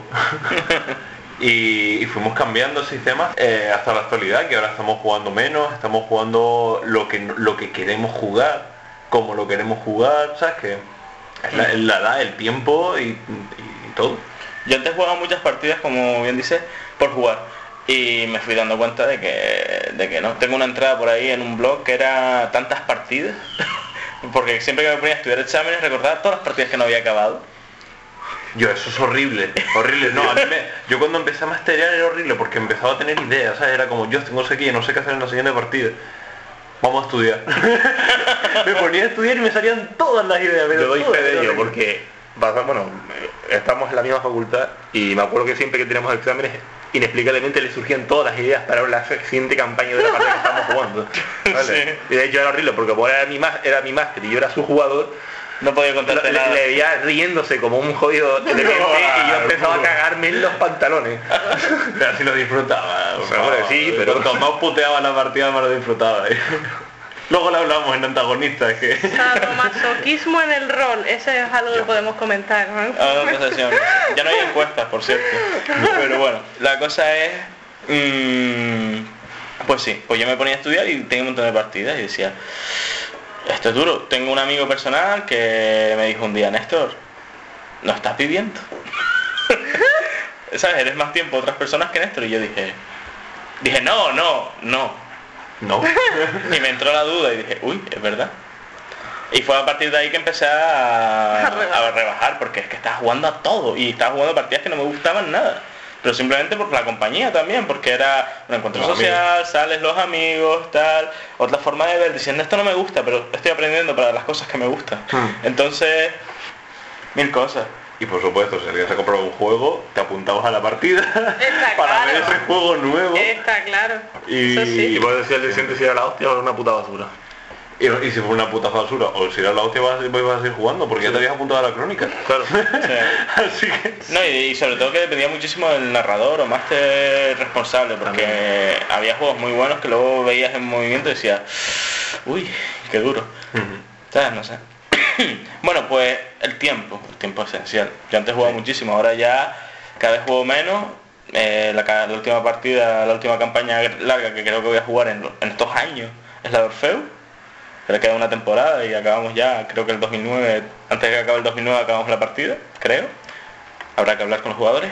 Y, y fuimos cambiando sistemas eh, hasta la actualidad, que ahora estamos jugando menos, estamos jugando lo que lo que queremos jugar, como lo queremos jugar, ¿sabes? Que es la, es la edad, el tiempo y, y, y todo. Yo antes jugaba muchas partidas, como bien dices, por jugar. Y me fui dando cuenta de que, de que no. Tengo una entrada por ahí en un blog que era tantas partidas, porque siempre que me ponía a estudiar exámenes recordaba todas las partidas que no había acabado. Yo, eso es horrible, horrible. No, a mí me, yo cuando empecé a masterear era horrible porque empezaba a tener ideas, ¿sabes? Era como, yo tengo no sé qué, no sé qué hacer en la siguiente partida. Vamos a estudiar. Me ponía a estudiar y me salían todas las ideas. Pero Yo doy todas, fe de era ello horrible. porque, bueno, estamos en la misma facultad y me acuerdo que siempre que teníamos exámenes, inexplicablemente le surgían todas las ideas para la siguiente campaña de la partida que estábamos jugando. ¿Vale? Sí. Y de hecho era horrible porque como era mi, ma- era mi máster y yo era su jugador, No podía le, contarte le nada. veía riéndose como un jodido demente y yo empezaba a cagarme en los pantalones. Pero así lo disfrutaba. por Seguro que favor. sí, pero- Cuanto más puteaba la partida, más lo disfrutaba. ¿eh? Luego lo hablamos en antagonistas, que... Sadomasoquismo en el rol, eso es algo que podemos comentar, ¿no? Ah, otra sesión. Ya no hay encuestas, por cierto. Pero bueno, la cosa es... mmm, pues sí, pues yo me ponía a estudiar y tenía un montón de partidas y decía, esto es duro. Tengo un amigo personal que me dijo un día, Néstor, ¿no estás viviendo? ¿Sabes? Eres más tiempo otras personas que Néstor. Y yo dije, dije, no, no, no. No. Y me entró la duda y dije, uy, es verdad. Y fue a partir de ahí que empecé a, A rebajar. a rebajar, porque es que estaba jugando a todo y estaba jugando partidas que no me gustaban nada. Pero simplemente por la compañía también, porque era un encuentro Los social, sales los amigos, tal, otra forma de ver, diciendo esto no me gusta, pero estoy aprendiendo para las cosas que me gustan. Hmm. Entonces, mil cosas. Y por supuesto, si alguien se ha comprado un juego, te apuntabas a la partida Está para claro. ver ese juego nuevo. Está claro. Y- Eso Y sí. por decir el decente si era la hostia o era una puta basura. Y, y si fue una puta basura, o si era la hostia, vas, vas a seguir jugando, porque ya te habías apuntado a la crónica. Claro. Así que... No, y, y sobre todo que dependía muchísimo del narrador o máster responsable, porque había juegos muy buenos que luego veías en movimiento y decías, uy, qué duro. ¿Sabes? No sé. Bueno, pues el tiempo, el tiempo es esencial. Yo antes jugaba muchísimo, ahora ya cada vez juego menos. Eh, la, ca- la última partida, la última campaña larga que creo que voy a jugar en, lo- en estos años es la de Orfeo. Pero queda una temporada y acabamos ya, creo que el dos mil nueve, antes de que acabe el dos mil nueve acabamos la partida, creo. Habrá que hablar con los jugadores.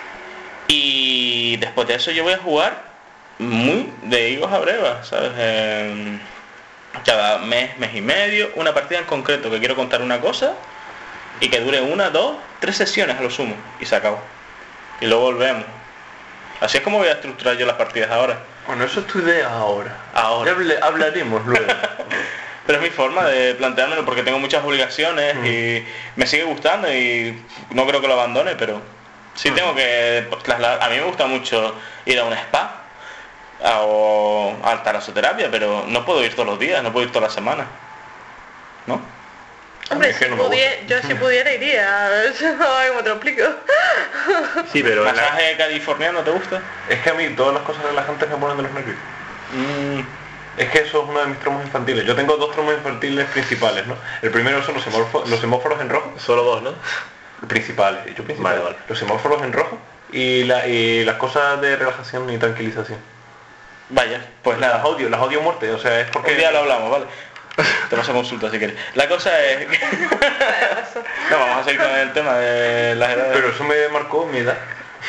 Y después de eso yo voy a jugar muy de higos a brevas, ¿sabes? Eh, cada mes, mes y medio, una partida en concreto que quiero contar una cosa y que dure una, dos, tres sesiones a lo sumo y se acabó. Y luego volvemos. Así es como voy a estructurar yo las partidas ahora. Bueno, eso es tu idea ahora. Ahora. Ya hable- hablaremos luego. pero es mi forma de planteármelo porque tengo muchas obligaciones Mm. y me sigue gustando y no creo que lo abandone, pero sí tengo que trasladar. A mí me gusta mucho ir a un spa a, o a talasoterapia, pero no puedo ir todos los días, no puedo ir toda la semana, ¿no? Hombre, Es que si no me pudie- yo si pudiera iría, ay, ¿cómo te lo explico? Sí, pero en la- ¿Masaje californiano te gusta? Es que a mí todas las cosas relajantes me ponen de los nervios. Mm, Es que eso es uno de mis traumas infantiles. Yo tengo dos traumas infantiles principales, ¿no? El primero son los semáforos, los semáforos en rojo. solo dos, ¿no? Principales, he dicho principales. Vale, vale. Los semáforos en rojo y, la, y las cosas de relajación y tranquilización. vaya, pues Las nada, odio, las odio a muerte. O sea, es porque... un día lo hablamos, ¿vale? Te paso consulta si quieres. La cosa es que... no, vamos a seguir con el tema de las edades. Pero eso me marcó mi edad.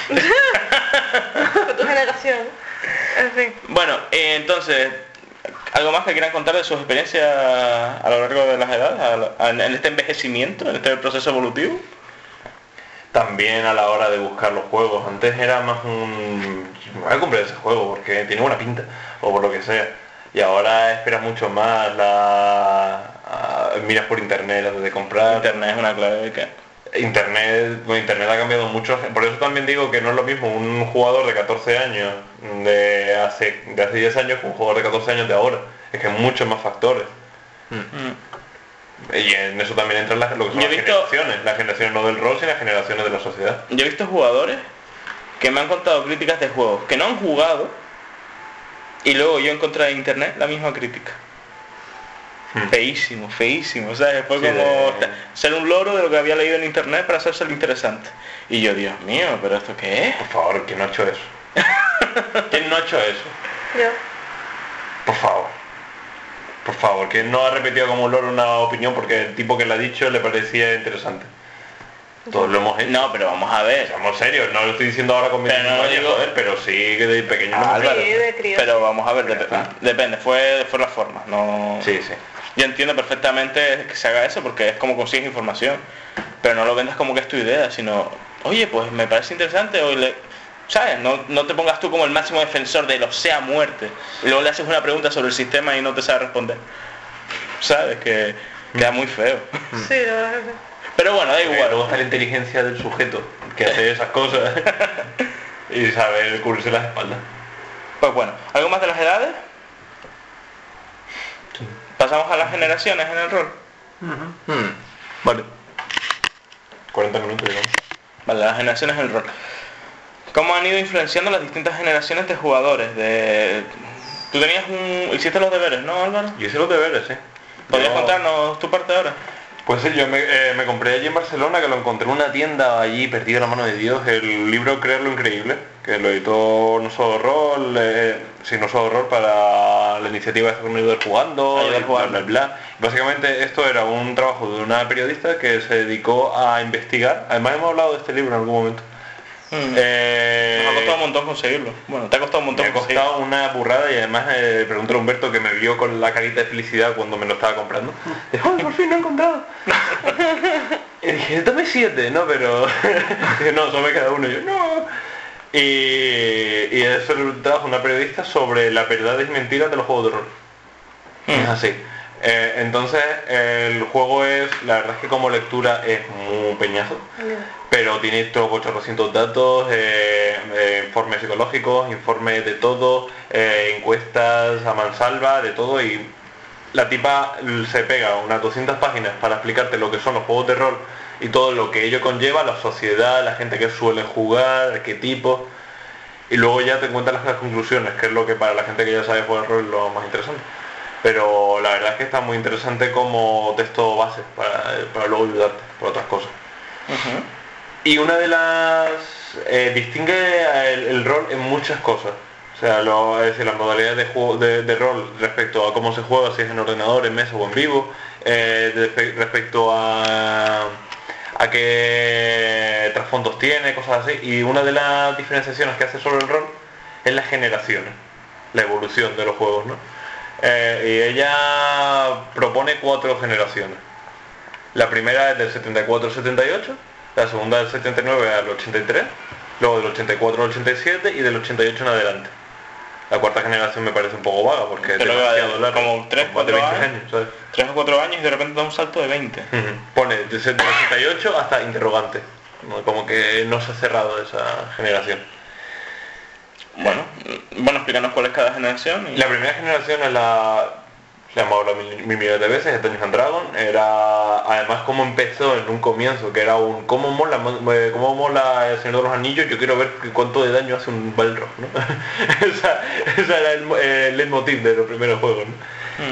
Con tu generación. En fin. Bueno, eh, entonces, ¿algo más que quieran contar de sus experiencias a lo largo de las edades, a la- a- en este envejecimiento, en este proceso evolutivo? También a la hora de buscar los juegos. Antes era más un... Me voy a comprar ese juego porque tiene buena pinta, o por lo que sea. Y ahora esperas mucho más, la... a- miras por internet antes de comprar. Internet es una clave que... Internet, bueno, Internet ha cambiado mucho, por eso también digo que no es lo mismo un jugador de catorce años de hace, de hace diez años que un jugador de catorce años de ahora. Es que hay muchos más factores. Mm. Y en eso también entran las, lo que son Yo he las visto- generaciones, las generaciones no del rol, sino las generaciones de la sociedad. Yo he visto jugadores que me han contado críticas de juegos que no han jugado y luego yo encontré en internet la misma crítica. Hmm. Feísimo, feísimo, ¿sabes? Fue Sí, como de- ser un loro de lo que había leído en internet para hacerse lo interesante. Y yo, Dios mío, ¿pero esto qué es? Por favor, ¿quién no ha hecho eso? ¿Quién no ha hecho eso? Yo. Por favor. Por favor, ¿quién no ha repetido como un loro una opinión porque el tipo que la ha dicho le parecía interesante? Todos lo hemos hecho. No, pero vamos a ver. Seamos serios, no lo estoy diciendo ahora con Pero veinticinco no años, digo- joder, pero sí que de pequeño lo hemos Álvaro, Sí, de crío. pero vamos a ver, Ya dep- está. depende, fue, fue la forma, no... Sí, sí. Yo entiendo perfectamente que se haga eso porque es como consigues información, pero no lo vendas como que es tu idea, sino, oye, pues me parece interesante, o le... ¿sabes? No, no te pongas tú como el máximo defensor de lo sea muerte, y luego le haces una pregunta sobre el sistema y no te sabe responder. ¿Sabes? Que queda muy feo. Sí, la verdad que sí. Pero bueno, da Porque igual. luego está la inteligencia del sujeto que hace esas cosas y sabe cubrirse las espaldas. Pues bueno, ¿algo más de las edades? Pasamos a las generaciones en el rol. Hmm. Vale. cuarenta minutos, digamos. Vale, las generaciones en el rol. ¿Cómo han ido influenciando las distintas generaciones de jugadores? De... Tú tenías un... Hiciste los deberes, ¿no, Álvaro? Y hice los deberes, sí. ¿Podrías Yo- contarnos tu parte ahora? Pues sí, yo me, eh, me compré allí en Barcelona, que lo encontré en una tienda allí perdido en la mano de Dios, el libro Creer lo Increíble, que lo editó No Solo Rol, eh, sí, No Solo Rol para la iniciativa de Ayudar Jugando, Ayudar y Jugando. bla, bla, bla. Básicamente esto era un trabajo de una periodista que se dedicó a investigar, además hemos hablado de este libro en algún momento. Mm. Eh, Nos ha costado un montón conseguirlo. Bueno, te ha costado un montón me ha conseguirlo. costado una burrada y además eh, pregunté a Humberto que me vio con la carita de felicidad cuando me lo estaba comprando. Dijo, ¡ay, por fin lo he encontrado! Y dije, dame siete, ¿no? Pero... dije, no, solo me queda uno. Y yo, no. Y, y eso es un trabajo de una periodista sobre las verdades y mentiras de los juegos de rol. Mm. Es así. Eh, entonces, el juego es, la verdad es que como lectura es muy peñazo, pero tiene estos ochocientos datos, eh, eh, informes psicológicos, informes de todo, eh, encuestas a mansalva, de todo, y la tipa se pega unas doscientas páginas para explicarte lo que son los juegos de rol y todo lo que ello conlleva, la sociedad, la gente que suele jugar, qué tipo, y luego ya te cuentan las, las conclusiones, que es lo que para la gente que ya sabe jugar rol es lo más interesante. Pero la verdad es que está muy interesante como texto base para, para luego ayudarte por otras cosas. Ujú. Y una de las... eh, distingue el, el rol en muchas cosas. O sea, lo, es decir, las modalidades de, juego, de, de rol respecto a cómo se juega, si es en ordenador, en mesa o en vivo, eh, de- respecto a, a qué trasfondos tiene, cosas así. Y una de las diferenciaciones que hace sobre el rol es las generaciones, la evolución de los juegos, ¿no? Eh, y ella propone cuatro generaciones. La primera es del setenta y cuatro al setenta y ocho, la segunda del setenta y nueve al ochenta y tres, luego del ochenta y cuatro al ochenta y siete y del ochenta y ocho en adelante. La cuarta generación me parece un poco vaga porque Pero es demasiado va, larga, como tres, más de cuatro veinte años. años, ¿sabes? tres o cuatro años y de repente da un salto de veinte. Ujú. Pone desde el ochenta y ocho hasta interrogante. ¿No? Como que no se ha cerrado esa generación. Bueno, bueno, explícanos cuál es cada generación. Y... La primera generación es la... Le hemos hablado mil, mil millones de veces, es Dungeons and Dragons. Era además como empezó en un comienzo, que era un cómo mola, eh, cómo mola el Señor de los Anillos, yo quiero ver cuánto de daño hace un Balrog, ¿no? Esa, esa era el, el leitmotiv de los primeros juegos, ¿no? Mm.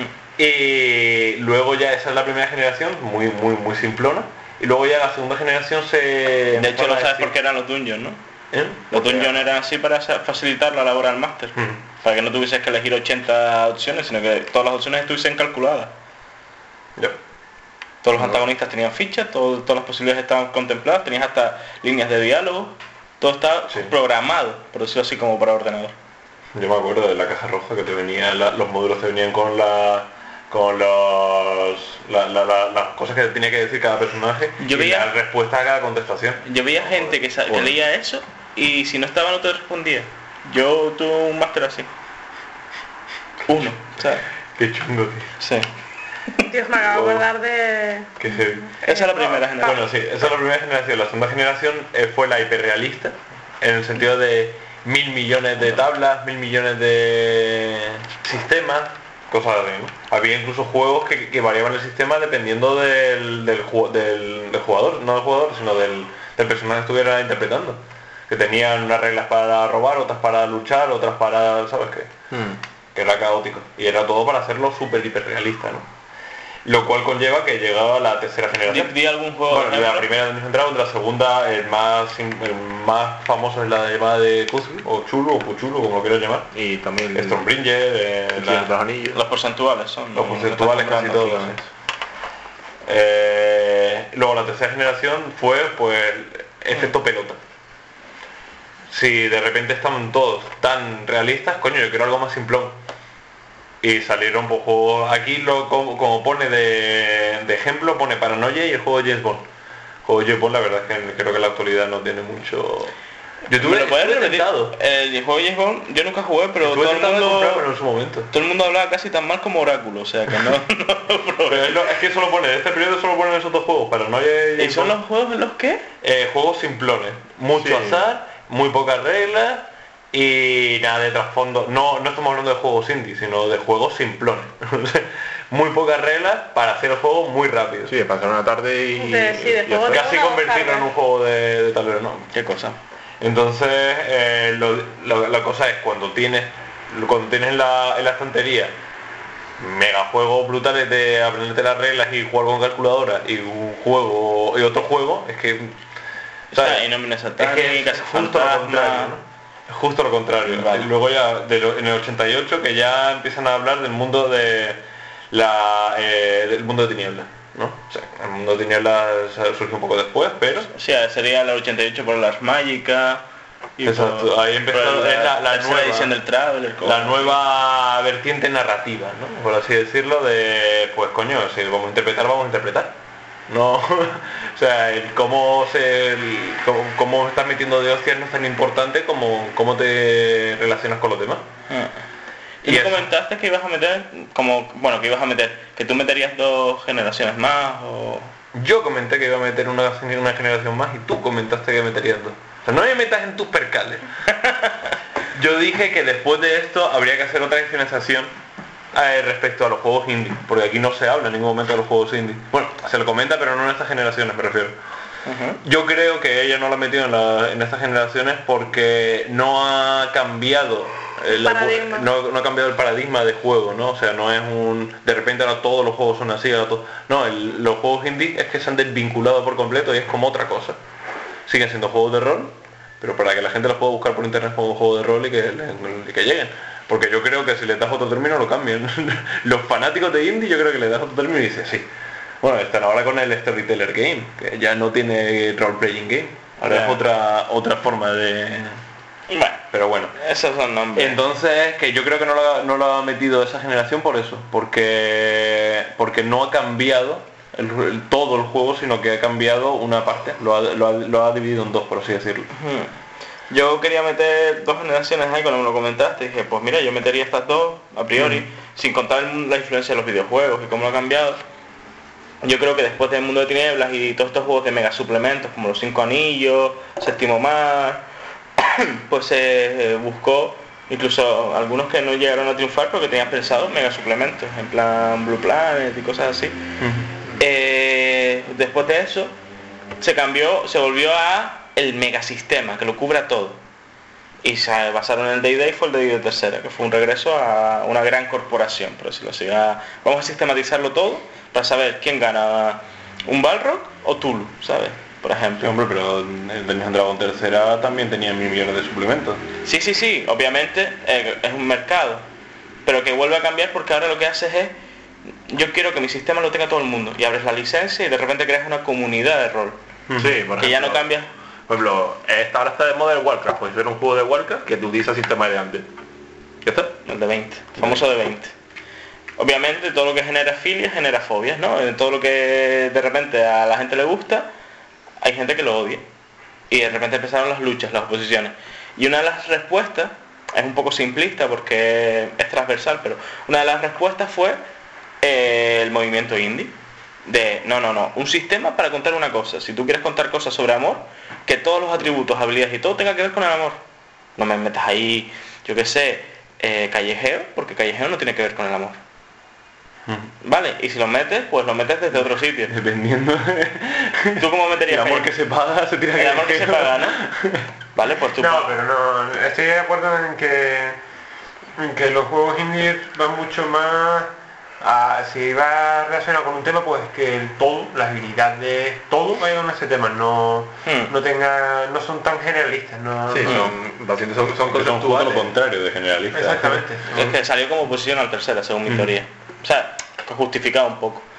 Y luego ya esa es la primera generación, muy muy muy simplona. Y luego ya la segunda generación se... De hecho, no sabes por qué eran los dungeons, ¿no? ¿Eh? Los dungeons eran así para facilitar la labor al máster. Mm. Para que no tuvieses que elegir ochenta opciones, sino que todas las opciones estuviesen calculadas. Ya. Todos los No. antagonistas tenían fichas, todo- todas las posibilidades estaban contempladas, tenías hasta líneas de diálogo, todo estaba Sí. programado, por decirlo así, como para ordenador. Yo me acuerdo de la caja roja que te venía, la- los módulos te venían con la con los la- la- la- las cosas que tenía que decir cada personaje Yo y veía- la respuesta a cada contestación. Yo veía gente que, sa- que Bueno. leía eso y si no estaba no te respondía. Yo tuve un máster así. Uno, ¿sabes? Qué chungo, tío. Sí. Dios, me acabo de acordar de... Qué heavy. Esa es la primera generación. Bueno, sí, esa es la primera generación. La segunda generación eh, fue la hiperrealista, en el sentido de mil millones de tablas, mil millones de sistemas, cosas así, ¿no? Había incluso juegos que, que variaban el sistema dependiendo del, del, ju- del- del jugador, no del jugador, sino del, del personaje que estuviera interpretando. Que tenían unas reglas para robar, otras para luchar, otras para... ¿sabes qué? Que era caótico. Y era todo para hacerlo súper hiperrealista, ¿no? Lo cual conlleva que llegaba la tercera Di, generación. di algún juego. Bueno, de la ejemplo. primera de Dungeons and Dragons, la segunda, el más el más famoso es la llamada de Cthulhu, o Chulu, o Puchulu, como lo quieras llamar. Y también Stormbringer, eh, el la- Señor de los Anillos. Los porcentuales son. los ¿no? porcentuales Estás casi comprando todos. aquí. Eh, luego la tercera generación fue pues efecto pelota. Si de repente estaban todos tan realistas, coño, yo quiero algo más simplón. Y salieron pues juegos, aquí lo como, como pone de, de ejemplo, pone Paranoia y el juego James Bond. El juego James Bond la verdad es que creo que en la actualidad no tiene mucho... Yo ¿Me tuve, lo puedes estuve repetir? tentado. El juego James Bond yo nunca jugué, pero Estuve todo el, tentado de mundo, comprarlo en su momento. todo el mundo hablaba casi tan mal como Oráculo, o sea que no, no lo Pero probé. es, lo- es que solo pone, este periodo solo ponen esos dos juegos, Paranoia y ¿Y James son Bond. los juegos en los que? Eh, juegos simplones, mucho Sí. azar, muy pocas reglas y nada de trasfondo. No, no estamos hablando de juegos indie, sino de juegos simplones. Muy pocas reglas para hacer el juego muy rápido. Sí, de pasar una tarde y... De- sí, de y ya juego está. de- Casi Una convertirlo en hoja, un juego de, de tablero, ¿no? ¿Qué cosa? Entonces, eh, lo- lo- la cosa es cuando tienes cuando tienes en la, en la estantería megajuegos brutales de aprenderte las reglas y jugar con calculadora y un juego y otro juego, es que O sea, ¿sabes? y nóminas Es satánicas, que es justo lo fantasmas. contrario, ¿no? Es justo lo contrario. Vale. Luego ya de lo- en el ochenta y ocho que ya empiezan a hablar del mundo de la eh, del mundo de tinieblas, ¿no? O sea, el mundo de tinieblas surge un poco después, pero O sea, sería el ochenta y ocho por las mágicas. Y Exacto, por- ahí empezó por la- la- la tercera nueva- edición del Traveler. como- la nueva vertiente narrativa, ¿no? Por así decirlo, de pues coño, si vamos a interpretar, vamos a interpretar. No, o sea, el cómo se el, cómo, cómo estás metiendo de hostias no es tan importante como cómo te relacionas con los demás. Ah. Y Y tú eso. comentaste que ibas a meter, como, bueno, que ibas a meter, que tú meterías dos generaciones más o... Yo comenté que iba a meter una, una generación más y tú comentaste que meterías dos. O sea, no me metas en tus percales. Yo dije que después de esto habría que hacer otra diferenciación eh, respecto a los juegos indie, porque aquí no se habla en ningún momento de los juegos indie. Bueno, se lo comenta, pero no en estas generaciones, me refiero. Ujú. Yo creo que ella no lo ha metido en, la- en estas generaciones porque no ha cambiado el, Paradigma. no, no ha cambiado el paradigma de juego, ¿no? O sea, no es un de repente ahora todos los juegos son así, ahora todo- no, el- los juegos indie es que se han desvinculado por completo y es como otra cosa. Siguen siendo juegos de rol, pero para que la gente los pueda buscar por internet como juegos de rol y que, y que lleguen. Porque yo creo que si le das otro término lo cambian. Los fanáticos de indie yo creo que le das otro término y dicen sí. Bueno, están ahora con el Storyteller Game, que ya no tiene Role Playing Game. Ahora Ya. es otra otra forma de... Bueno, Pero bueno. esos son nombres. Entonces, que yo creo que no lo, ha, no lo ha metido esa generación por eso. Porque porque no ha cambiado el- el- todo el juego, sino que ha cambiado una parte. Lo ha, lo ha- lo ha dividido en dos, por así decirlo. Ujú. Yo quería meter dos generaciones ahí cuando me lo comentaste, dije, pues mira, yo metería estas dos a priori, mm. sin contar el, la influencia de los videojuegos y cómo lo ha cambiado. Yo creo que después del Mundo de Tinieblas y todos estos juegos de mega suplementos como los Cinco Anillos, Séptimo Mar, pues se eh, buscó incluso algunos que no llegaron a triunfar porque tenían pensado mega suplementos, en plan Blue Planet y cosas así. Uh-huh. eh, después de eso se cambió, se volvió a el megasistema que lo cubra todo. Y se basaron en el Day Dayfall de Dividido Tercera, que fue un regreso a una gran corporación, por decirlo así. A, vamos a sistematizarlo todo para saber quién gana, un Balrog o Tulu, ¿sabes? Por ejemplo. Sí, hombre, pero el Dungeons and Dragons Tercera también tenía mil millones de suplementos. Sí, sí, sí, obviamente eh, es un mercado, pero que vuelve a cambiar porque ahora lo que haces es, yo quiero que mi sistema lo tenga todo el mundo, y abres la licencia y de repente creas una comunidad de rol. Sí, por ejemplo, que ya no cambia. Por ejemplo, esta ahora está de moda el Warcraft, pues era un juego de Warcraft que utiliza el sistema de antes. ¿Qué está? El de veinte, famoso de veinte. Obviamente todo lo que genera filias genera fobias, ¿no? Todo lo que de repente a la gente le gusta, hay gente que lo odia. Y de repente empezaron las luchas, las oposiciones. Y una de las respuestas, es un poco simplista porque es transversal, pero una de las respuestas fue eh, el movimiento indie. De, no, no, no, un sistema para contar una cosa. Si tú quieres contar cosas sobre amor, que todos los atributos, habilidades y todo tenga que ver con el amor. No me metas ahí, yo qué sé, eh, callejeo, porque callejeo no tiene que ver con el amor. Mm. Vale, y si lo metes, pues lo metes desde otro sitio. Dependiendo. ¿Tú cómo meterías? El amor que se paga se tira. El amor que se paga, ¿no? Vale, pues tú. No, pero no, estoy de acuerdo en que, en que los juegos indie van mucho más. Ah, si va relacionado con un tema, pues que el todo, las habilidades, todo vaya con ese tema, no, hmm. no tenga, no son tan generalistas, no. Sí, no. son, son, son cosas todo lo contrario de generalistas. Exactamente. Es que salió como oposición al Tercera, según mi hmm. teoría. O sea, justificado un poco.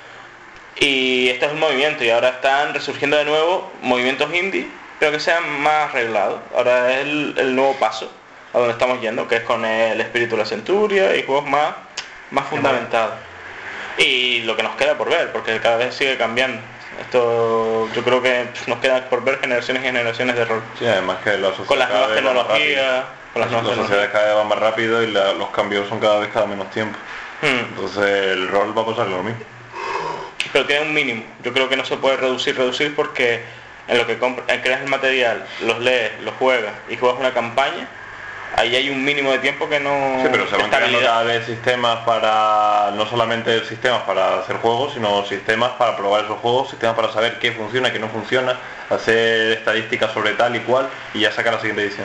Y este es un movimiento, y ahora están resurgiendo de nuevo movimientos indie, pero que sean más arreglados. Ahora es el, el nuevo paso a donde estamos yendo, que es con el espíritu de la centuria y juegos más, más fundamentados. Y lo que nos queda por ver, porque cada vez sigue cambiando. Esto yo creo que nos queda por ver generaciones y generaciones de rol. Sí, además que la sociedad con las nuevas tecnologías, con las nuevas la sociedad cada vez va más rápido y la, los cambios son cada vez cada menos tiempo. Hmm. Entonces el rol va a pasar lo mismo. Pero tiene un mínimo. Yo creo que no se puede reducir, reducir porque en lo que compras, creas el material, los lees, los juegas y juegas una campaña, ahí hay un mínimo de tiempo que no... Sí, pero se van creando cada vez sistemas para, no solamente sistemas para hacer juegos, sino sistemas para probar esos juegos, sistemas para saber qué funciona, qué no funciona, hacer estadísticas sobre tal y cual y ya sacar la siguiente edición.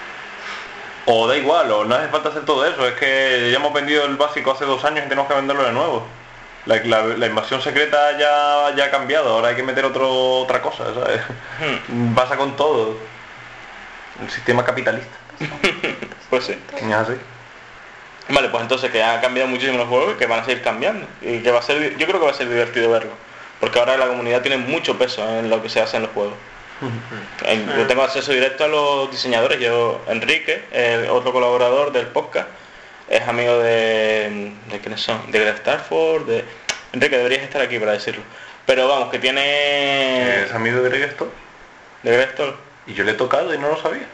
O da igual, o no hace falta hacer todo eso, es que ya hemos vendido el básico hace dos años y tenemos que venderlo de nuevo. La, la, la invasión secreta ya, ya ha cambiado, ahora hay que meter otro, otra cosa, ¿sabes? Hmm. Pasa con todo. El sistema capitalista. Pues sí. Es así. Vale, pues entonces que han cambiado muchísimo los juegos y que van a seguir cambiando. Y que va a ser, yo creo que va a ser divertido verlo. Porque ahora la comunidad tiene mucho peso en lo que se hace en los juegos. Uh-huh. Yo tengo acceso directo a los diseñadores. Yo, Enrique, el otro colaborador del podcast, es amigo de... ¿de quiénes son? De Greg Starford, de... Enrique, deberías estar aquí para decirlo. Pero vamos, que tiene... ¿Es amigo de Greg Stoll? De Greg Stoll. Y yo le he tocado y no lo sabía.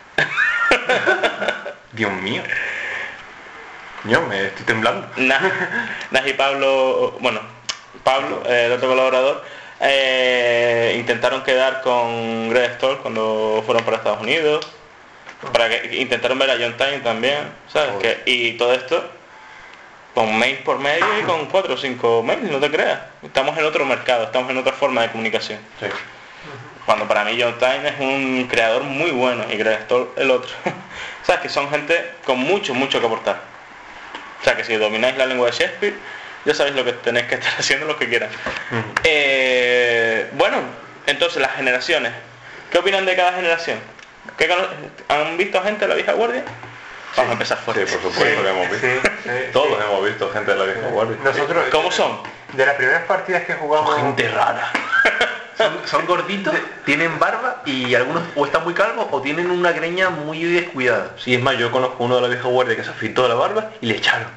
Dios mío. Yo me estoy temblando. Nah, nah y Pablo, bueno, Pablo, eh, el otro colaborador, eh, intentaron quedar con Greg Stoll cuando fueron para Estados Unidos, para que intentaron ver a John Tyne también, ¿sabes? Que, y todo esto con mails por medio y con cuatro o cinco mails, no te creas. Estamos en otro mercado, estamos en otra forma de comunicación. Sí. Cuando para mí John Tyne es un creador muy bueno y Greg Stoll el otro. O sea, que son gente con mucho, mucho que aportar. O sea, que si domináis la lengua de Shakespeare, ya sabéis lo que tenéis que estar haciendo, lo que quieran. Uh-huh. eh, bueno, entonces las generaciones. ¿Qué opinan de cada generación? ¿Qué, ¿Han visto gente de la vieja guardia? Vamos sí. a empezar fuerte. Sí, por supuesto sí, que hemos visto. Sí, sí, Todos sí. hemos visto gente de la vieja guardia. Nosotros, ¿Cómo son? De las primeras partidas que jugamos... Son gente rara. Son, son gorditos, tienen barba y algunos o están muy calvos o tienen una greña muy descuidada. Sí, es más, yo conozco uno de la vieja guardia que se afeitó la barba y le echaron.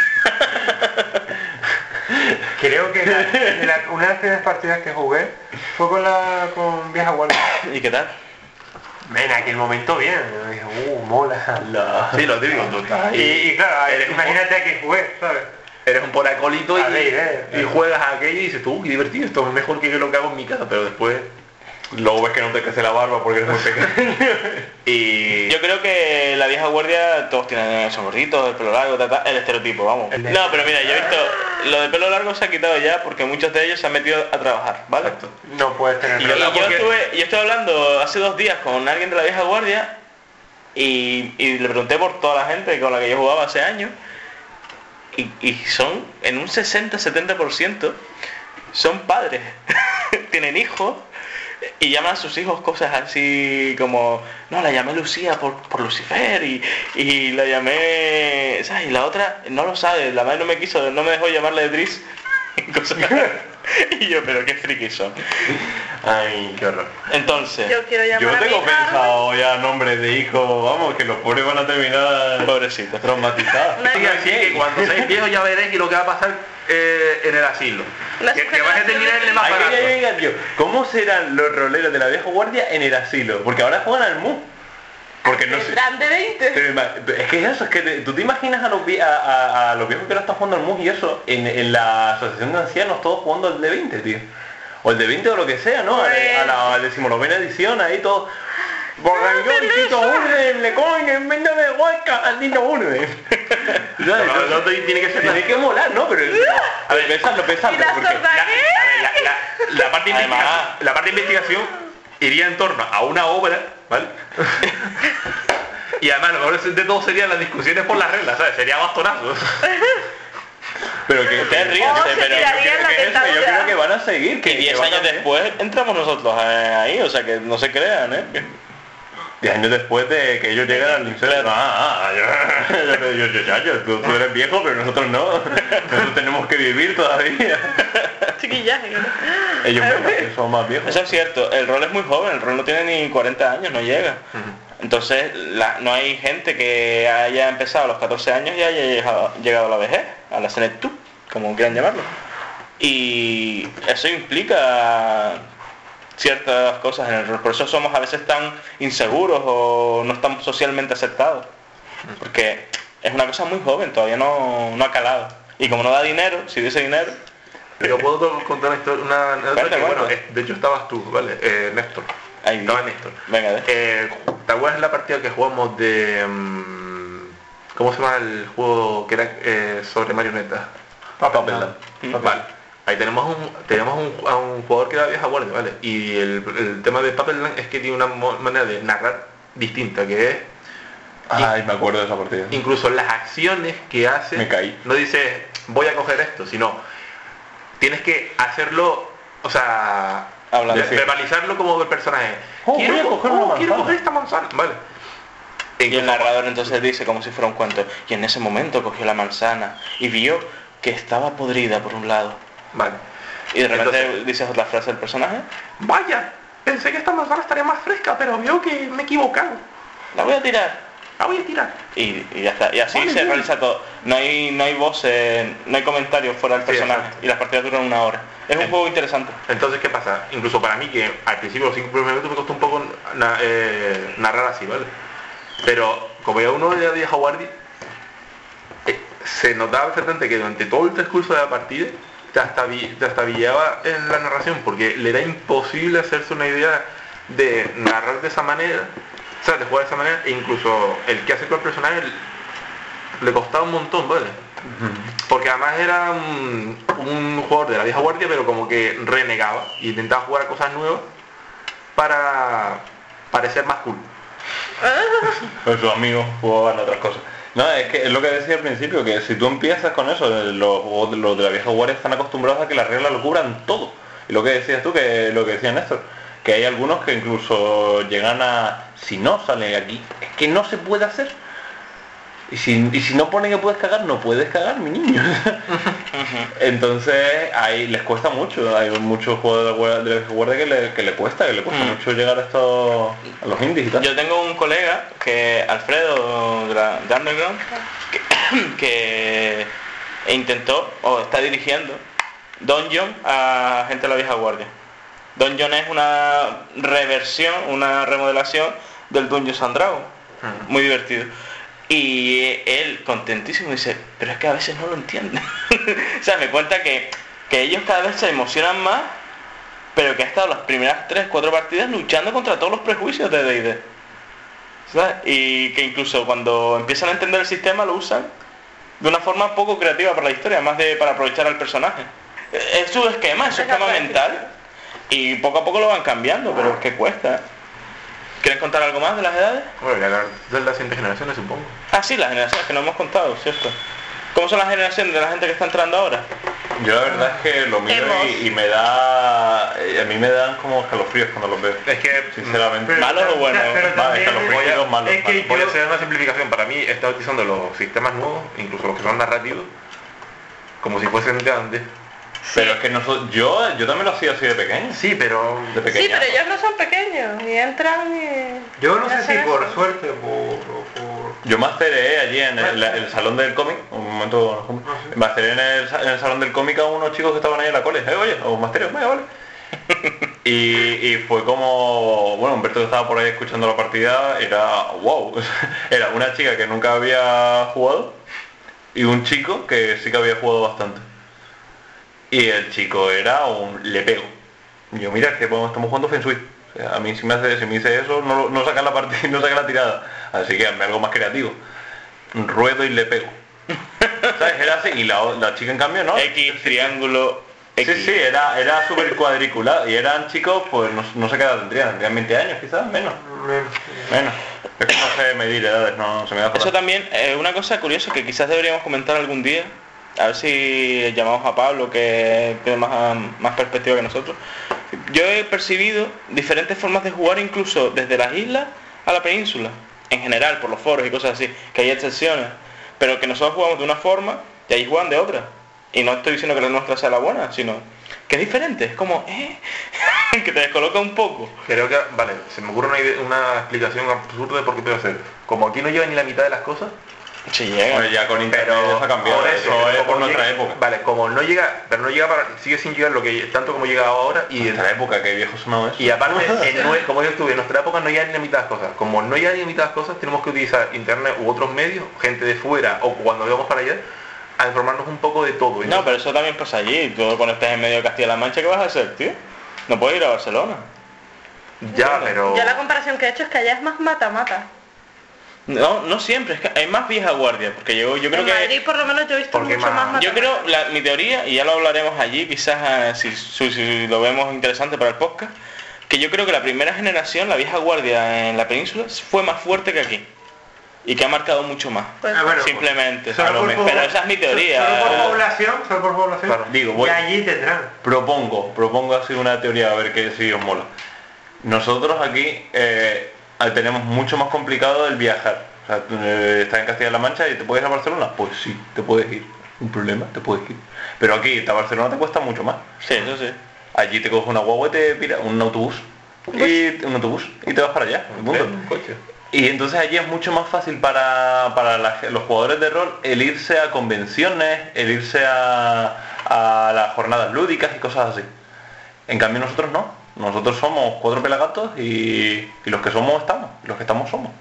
Creo que la, la, una de las primeras partidas que jugué fue con la con vieja guardia. ¿Y qué tal? En aquel momento bien, dije, uh, mola. No. Sí, lo típico, tú estás ahí. Y, y claro, Eres un imagínate a que jugué, ¿sabes? Eres un poracolito y, A ver, eh, y eh. juegas a aquello y dices tú, qué divertido, esto es mejor que lo que hago en mi casa, pero después... Luego ves que no te crece la barba porque eres muy pequeño. Y... Yo creo que la vieja guardia, todos tienen, son gorditos, el pelo largo, ta, ta, el estereotipo, vamos. El de- No, pero mira, yo he visto, lo del pelo largo se ha quitado ya porque muchos de ellos se han metido a trabajar, ¿vale? Exacto. No puedes tener Y, Pero y no, yo porque- estuve, yo estuve hablando hace dos días con alguien de la vieja guardia y, y le pregunté por toda la gente con la que yo jugaba hace años y, y son en un sesenta setenta por ciento son padres, tienen hijos y llaman a sus hijos cosas así como, no, la llamé Lucía por, por Lucifer y, y la llamé, ¿sabes? Y la otra no lo sabe, la madre no me quiso, no me dejó llamarle Driss y cosas y yo, pero qué frikis son. Ay, Qué horror. Entonces, Yo quiero llamar yo a mi tengo hija. pensado ya nombres de hijos, vamos, que los pobres van a terminar pobrecito. traumatizados. Una- Sí, así que cuando seáis viejos ya veréis lo que va a pasar eh, en el asilo. Una Que, que vais a terminar en el más Ay, barato. que ya llega, tío. ¿Cómo serán los roleros de la vieja guardia en el asilo? Porque ahora juegan al M U. Porque no sé. Tendrán de veinte. Pero ima- es que es eso, es que te- tú te imaginas a los, vie- a, a- a los viejos que ahora están jugando al M U y eso, en, en la asociación de ancianos todos jugando al de veinte, tío. O el de veinte o lo que sea, ¿no? A, la- a la decimonovena edición, ahí todo. Borrangón, Tito Urden, le cogen en venda de hueca al Tito Urden. No, no, no, no, tiene que ser Tiene que molar, ¿no? Pero, a ver, pensando, pensando, ¿Y la porque... sorda La, qué? la- la- la parte de Además- investigación, la parte de investigación iría en torno a una obra, ¿vale? Y además lo mejor de todo serían las discusiones por las reglas, ¿sabes? Sería bastonazos. Pero que Ustedes que- ríense, Oh, se pero tiraría yo en creo la que eso, yo dentadura. creo que van a seguir. Que y diez que van a años seguir. después entramos nosotros eh, ahí, o sea que no se crean, ¿eh? Diez años después de que ellos llegan al infierno. Ah, ah, yo, yo, yo, yo, yo, yo, tú, tú eres viejo, pero nosotros no. Nosotros tenemos que vivir todavía. Chiquillaje, ¿no? Ellos menos, que son más viejos. Eso es cierto, el rol es muy joven, el rol no tiene ni cuarenta años, no llega. Entonces la- no hay gente que haya empezado a los catorce años y haya llegado, llegado a la vejez, a la senectud, como quieran llamarlo. Y eso implica ciertas cosas en el rol, por eso somos a veces tan inseguros o no estamos socialmente aceptados. Porque es una cosa muy joven, todavía no, no ha calado. Y como no da dinero, si diese dinero, Pero puedo contar una historia, una anécdota Cuenta, que, bueno, cuenta. es- de hecho estabas tú, ¿vale? Eh, Néstor. ahí Estaba Néstor. venga, de. Eh, ¿Te acuerdas la partida que jugamos de... mm, ¿cómo se llama el juego que era eh, sobre marionetas? Papeland. Vale. Ahí tenemos un tenemos un, a un jugador que era vieja guardia, ¿vale? Y el, el tema de Papeland es que tiene una mo- manera de narrar distinta, que es Ay, me acuerdo de esa partida. incluso las acciones que hace. Me caí. No dice voy a coger esto, sino tienes que hacerlo, o sea, Hablando, ve- sí. verbalizarlo como el personaje. Oh, voy a co- coger una oh, quiero manzana. coger esta manzana, vale. E Y el incluso- narrador entonces dice como si fuera un cuento. Y en ese momento cogió la manzana y vio que estaba podrida por un lado. Vale. Y de repente Entonces- dices otra frase del personaje. Vaya, pensé que esta manzana estaría más fresca, pero veo que me he equivocado. La voy a tirar. La voy a tirar. Y, y ya está. Y así Vale, se bien. realiza todo. No hay, no hay voces, no hay comentarios fuera del Sí, personaje. exacto. Y las partidas duran una hora. Es un Sí. juego interesante. Entonces, ¿qué pasa? Incluso para mí, que al principio los cinco primeros minutos me costó un poco na- eh, narrar así, ¿vale? Pero como ya uno de vieja guardia, eh, se notaba perfectamente que durante todo el transcurso de la partida te astabi- te astabillaba en la narración, porque le era imposible hacerse una idea de narrar de esa manera, o sea, de jugar de esa manera, e incluso el que hace con el personaje le costaba un montón, ¿vale? Porque además era un, un jugador de la vieja guardia, pero como que renegaba e intentaba jugar a cosas nuevas para parecer más cool. Pues sus amigos jugaban otras cosas. No, es que es lo que decía al principio, que si tú empiezas con eso, los juegos de, los de la vieja guardia están acostumbrados a que las reglas lo cubran todo. Y lo que decías tú, que lo que decía Néstor, que hay algunos que incluso llegan a, si no sale aquí, es que no se puede hacer. Y si, y si no pone que puedes cagar, no puedes cagar, mi niño. Entonces ahí les cuesta mucho, hay muchos juegos de la guardia, de la vieja guardia que le, que le cuesta, que le cuesta Mm. mucho llegar a estos, a los indies y tal. Yo tengo un colega, que Alfredo de, la- de Underground, que, que intentó, o está dirigiendo, Dungeon a gente de la vieja guardia. Dungeon es una reversión, una remodelación del Dungeons and Dragons. Muy divertido. Y él, contentísimo, dice, pero es que a veces no lo entienden. O sea, me cuenta que, que ellos cada vez se emocionan más, pero que ha estado las primeras tres, cuatro partidas luchando contra todos los prejuicios de D y D. ¿Sabes? Y que incluso cuando empiezan a entender el sistema lo usan de una forma poco creativa para la historia, más de para aprovechar al personaje. Es su esquema, es su esquema mental, y poco a poco lo van cambiando, pero es que cuesta. ¿Quieren contar algo más de las edades? Bueno, ya de las siguientes generaciones, supongo. Ah, sí, las generaciones que no hemos contado, ¿cierto? ¿Cómo son las generaciones de la gente que está entrando ahora? Yo la verdad es que lo miro y, y me da... A mí me dan como escalofríos cuando los veo. Es que, sinceramente... ¿Malos o buenos? Pero Va, también escalofríos es- y los malos. es que malos. voy a yo- hacer una simplificación. Para mí está utilizando los sistemas nuevos, incluso los que son narrativos, como si fuesen de antes. Pero es que nosotros, yo, yo también lo hacía así de pequeño. Sí, pero... De pequeño. Sí, pero ellos no son pequeños y entran y... Yo no y sé si hacen por eso. suerte o por... o por- Yo masteré allí en el, el salón del cómic, un momento, Ah, sí. masteré en el, sa- en el salón del cómic a unos chicos que estaban ahí en la cole. Eh, oye, os mastereo, vaya, vale. y, y fue como, bueno, Humberto que estaba por ahí escuchando la partida, era wow. Era una chica que nunca había jugado y un chico que sí que había jugado bastante. Y el chico era un le pego. Y yo, mira, que bueno, estamos jugando Feng Shui. O sea, a mí si me hace, si me dice eso, no, no sacan la partida, no sacan la tirada. Así que hazme algo más creativo. Ruedo y le pego. ¿Sabes? Era así. Y la, la chica en cambio no. X, triángulo, X. Sí, sí, era, era súper cuadriculado. Y eran chicos, pues no, no sé qué edad tendrían, tendrían veinte años quizás, menos. menos. Menos. Es que no sé medir edades, no se me da por Eso ahí. también es una cosa curiosa que quizás deberíamos comentar algún día. A ver si llamamos a Pablo, que tiene más, más perspectiva que nosotros. Yo he percibido diferentes formas de jugar, incluso desde las islas a la península. En general, por los foros y cosas así, que hay excepciones. Pero que nosotros jugamos de una forma y ahí juegan de otra. Y no estoy diciendo que la nuestra sea la buena, sino que es diferente. Es como, eh, que te descoloca un poco. Creo que, vale, se me ocurre una, idea- una explicación absurda de por qué puede hacer. Como aquí no llega ni la mitad de las cosas, Si llega. Bueno, ya con internet eso ha cambiado. por Eso, eso, es como por nuestra llega- época. Vale, como no llega, pero no llega para, sigue sin llegar lo que tanto como llega ahora y Y en nuestra época, que viejo sonado eso. y aparte, en nue- como yo estuve, en nuestra época no llega ni la mitad de las cosas. Como no llega ni la mitad de las cosas, tenemos que utilizar internet u otros medios, gente de fuera o cuando vamos para allá, a informarnos un poco de todo. No, pero eso también pasa allí. Tú cuando estás en medio de Castilla-La Mancha, ¿qué vas a hacer, tío? No puedes ir a Barcelona. ya, pero... Yo la comparación que he hecho es que allá es más mata-mata. No, no siempre, es que hay más vieja guardia, porque yo, yo creo En que... Madrid por lo menos yo he visto Porque mucho más- más mata-mata. Yo creo, la- mi teoría, y ya lo hablaremos allí, quizás ah, si, si- si lo vemos interesante para el podcast, que yo creo que la primera generación, la vieja guardia en la península, fue más fuerte que aquí. Y que ha marcado mucho más. Pues, Ah, bueno, Simplemente. Solo a lo por mejor. pobla- Pero esa es mi teoría. Solo por población, solo por población. Claro, digo, voy- Y allí tendrán. Propongo, propongo así una teoría, a ver qué si os mola. Nosotros aquí eh, tenemos mucho más complicado el viajar. O sea, tú, eh, estás en Castilla-La Mancha y te puedes ir a Barcelona. Pues sí, te puedes ir. Un problema, te puedes ir. Pero aquí, irte a Barcelona te cuesta mucho más. Sí, eso sí. Allí te coges una guagua y te pira un autobús. Y un autobús y te vas para allá. y punto. un coche. Y entonces allí es mucho más fácil para, para la- los jugadores de rol el irse a convenciones, el irse a, a las jornadas lúdicas y cosas así. En cambio nosotros no. Nosotros somos cuatro pelagatos y, y los que somos estamos. Los que estamos somos.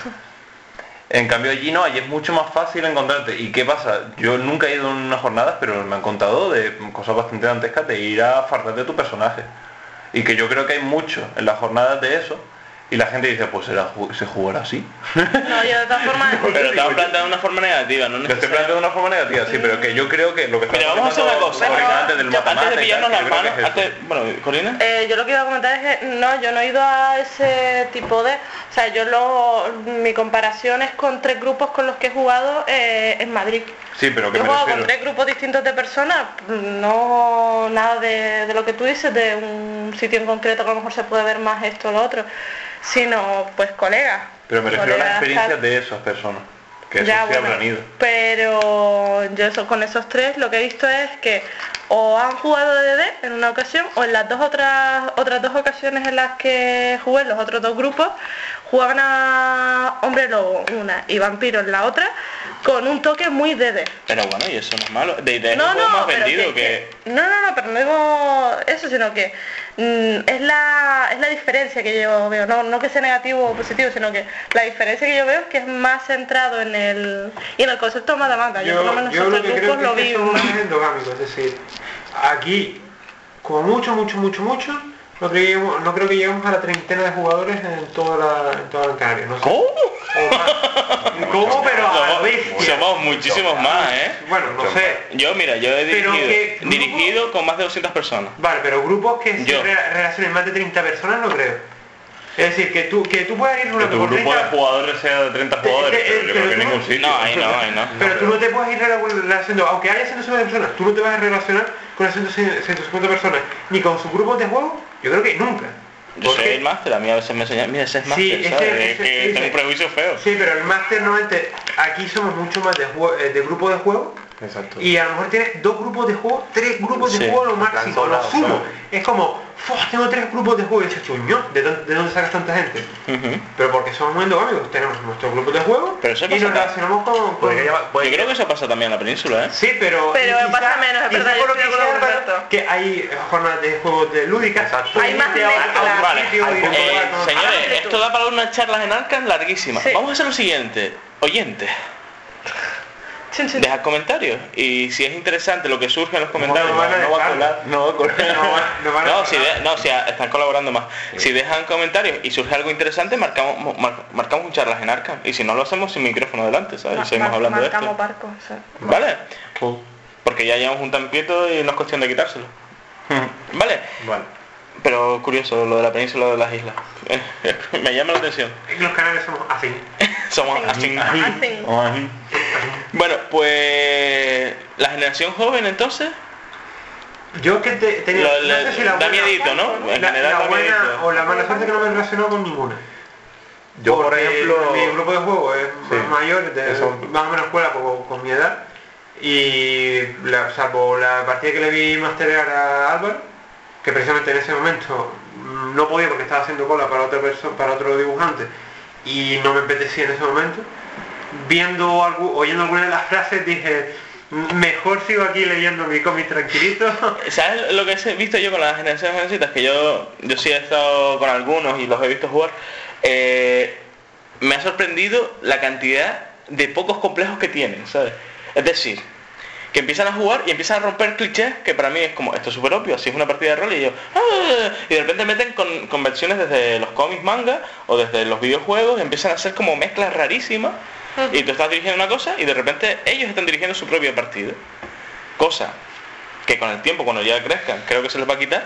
En cambio allí no, allí es mucho más fácil encontrarte. ¿Y qué pasa? Yo nunca he ido en unas jornadas, pero me han contado de cosas bastante dantescas de ir a fardar de tu personaje. Y que yo creo que hay mucho en las jornadas de eso. Y la gente dice, pues será, ju- se jugará así. No, yo de todas formas... Pero estaba planteado de una forma negativa, no Lo estoy necesariamente. planteando de una forma negativa, sí, pero que yo creo que lo que Mira, vamos a hacer una cosa. Corina, antes del Ya, antes matamata de y tal, pillarnos que las yo creo manos, que es eso. antes, bueno, Corina. Eh, yo lo que iba a comentar es que no, yo no he ido a ese tipo de... O sea, yo lo... Mi comparación es con tres grupos con los que he jugado eh, en Madrid. Sí, pero que Yo he me jugado con refiero. tres grupos distintos de personas, no nada de, de lo que tú dices, de un sitio en concreto que a lo mejor se puede ver más esto o lo otro, sino pues colegas. Pero me refiero a las colegas, experiencias tal. de esas personas. Que eso Ya, sí bueno, habrán ido. pero yo eso, con esos tres lo que he visto es que o han jugado D D en una ocasión o en las dos otras otras dos ocasiones en las que jugué, los otros dos grupos, jugaban a hombre lobo una y vampiro en la otra, con un toque muy D D. Pero bueno, y eso no es malo. De, de No, es el juego no, más pero vendido que, que... que- no, no, no, pero no digo eso, sino que mm, es la es la diferencia que yo veo, no, no que sea negativo o positivo, sino que la diferencia que yo veo es que es más centrado en el y en el concepto mata-mata. Yo, por lo Yo, menos yo lo estos que creo grupos que lo es que vi son más. más endogámicos, es decir, aquí, como mucho, mucho, mucho, mucho, no creo, no creo que lleguemos a la treintena de jugadores en toda la, en toda la Canaria, no sé. ¿Cómo? O más. ¿Cómo? Pero a la Somos, bestia. somos muchísimos más, ¿eh? Bueno, no sé. Yo, mira, yo he Pero dirigido, que- dirigido con más de doscientas personas. Vale, pero grupos que Yo. se re- relacionen más de treinta personas no creo. Es decir, que tú, que tú puedas ir Que rolando tu por grupo de treinta, jugadores sea de treinta Te- jugadores, te- pero yo pero creo que en tú- ningún sitio. No, ahí no, ahí no. pero tú no te puedes ir relacionando, aunque haya ciento cincuenta personas, tú no te vas a relacionar con las ciento cincuenta personas, ni con sus grupos de juego, yo creo que nunca. Yo soy Porque- el máster, a mí a veces me enseñan, mira, ese es máster, Sí, ese- ¿sabes? ese- Es que ese- tengo un prejuicio feo. Sí, pero el máster normalmente, aquí somos mucho más de, jue- eh, de grupo de juego, Exacto. y a lo mejor tienes dos grupos de juego, tres grupos Sí, de juego lo en plan máximo, lo sobrado, sumo. ¿sabes? Es como, "Fua, tengo tres grupos de juego", y dices, "Chuño, ¿de, dónde- ¿de dónde sacas tanta gente?" Ujú. Pero porque somos muy endogámicos, tenemos nuestros grupos de juego Pero eso y pasa nos acá. relacionamos con... con- Puede que haya- puede Yo que- creo que eso pasa también en la península, ¿eh? Sí, pero... Pero y pasa menos, es quizá verdad, yo por lo estoy de que acuerdo sea, con Roberto. que hay jornadas de juegos de lúdicas. Exacto. Hay más gente a- a un mezcla. Vale, sitio y hay- jugar Eh, con- señores, amplitud. esto da para unas charlas en Arkham larguísimas. Sí. Vamos a hacer lo siguiente. Oyentes, Chin, chin. dejad comentarios. Y si es interesante lo que surge en los comentarios, no van a no va a dejar. colar, no va a colar. No van- no van a No, si colar. de- no, si a- están colaborando más. Si dejan comentarios y surge algo interesante, marcamos mar- marcamos un charlas en Arkham. Y si no lo hacemos sin micrófono delante, ¿sabes? Ma- Y seguimos mar- hablando de marcamos esto. barcos, o sea. ¿Vale? Porque ya llevamos un tampieto y no es cuestión de quitárselo. ¿Vale? Vale. Pero curioso lo de la península de las islas. Me llama la atención. Los canales somos así. Somos así. Hacen- Ay. Bueno, pues la generación joven entonces, Yo que te, tenía... lo- no la- sé si la da buena, miedito, ¿no? En la, general la da buena miedito. o la mala suerte que no me he relacionado con ninguna. Yo, por Porque ejemplo... mi grupo de juego es Sí. más mayor, de, Eso. más o menos escuela con, con mi edad, y la, salvo la partida que le vi masterear a Álvaro, que precisamente en ese momento mm, no podía porque estaba haciendo cola para otra persona, para otro dibujante, y no me apetecía en ese momento, viendo algo, oyendo alguna de las frases dije, "M- mejor sigo aquí leyendo mi cómic tranquilito". ¿sabes lo que he visto yo con las generaciones jovencitas? Que yo, yo sí he estado con algunos y los he visto jugar. Eh, me ha sorprendido la cantidad de pocos complejos que tienen, ¿sabes? Es decir, que empiezan a jugar y empiezan a romper clichés que para mí es como, esto es súper obvio, así es una partida de rol, y yo, "Ah", y de repente meten con, con versiones desde los cómics manga o desde los videojuegos, y empiezan a hacer como mezclas rarísimas, y tú estás dirigiendo una cosa y de repente ellos están dirigiendo su propia partida. Cosa que con el tiempo, cuando ya crezcan, creo que se les va a quitar.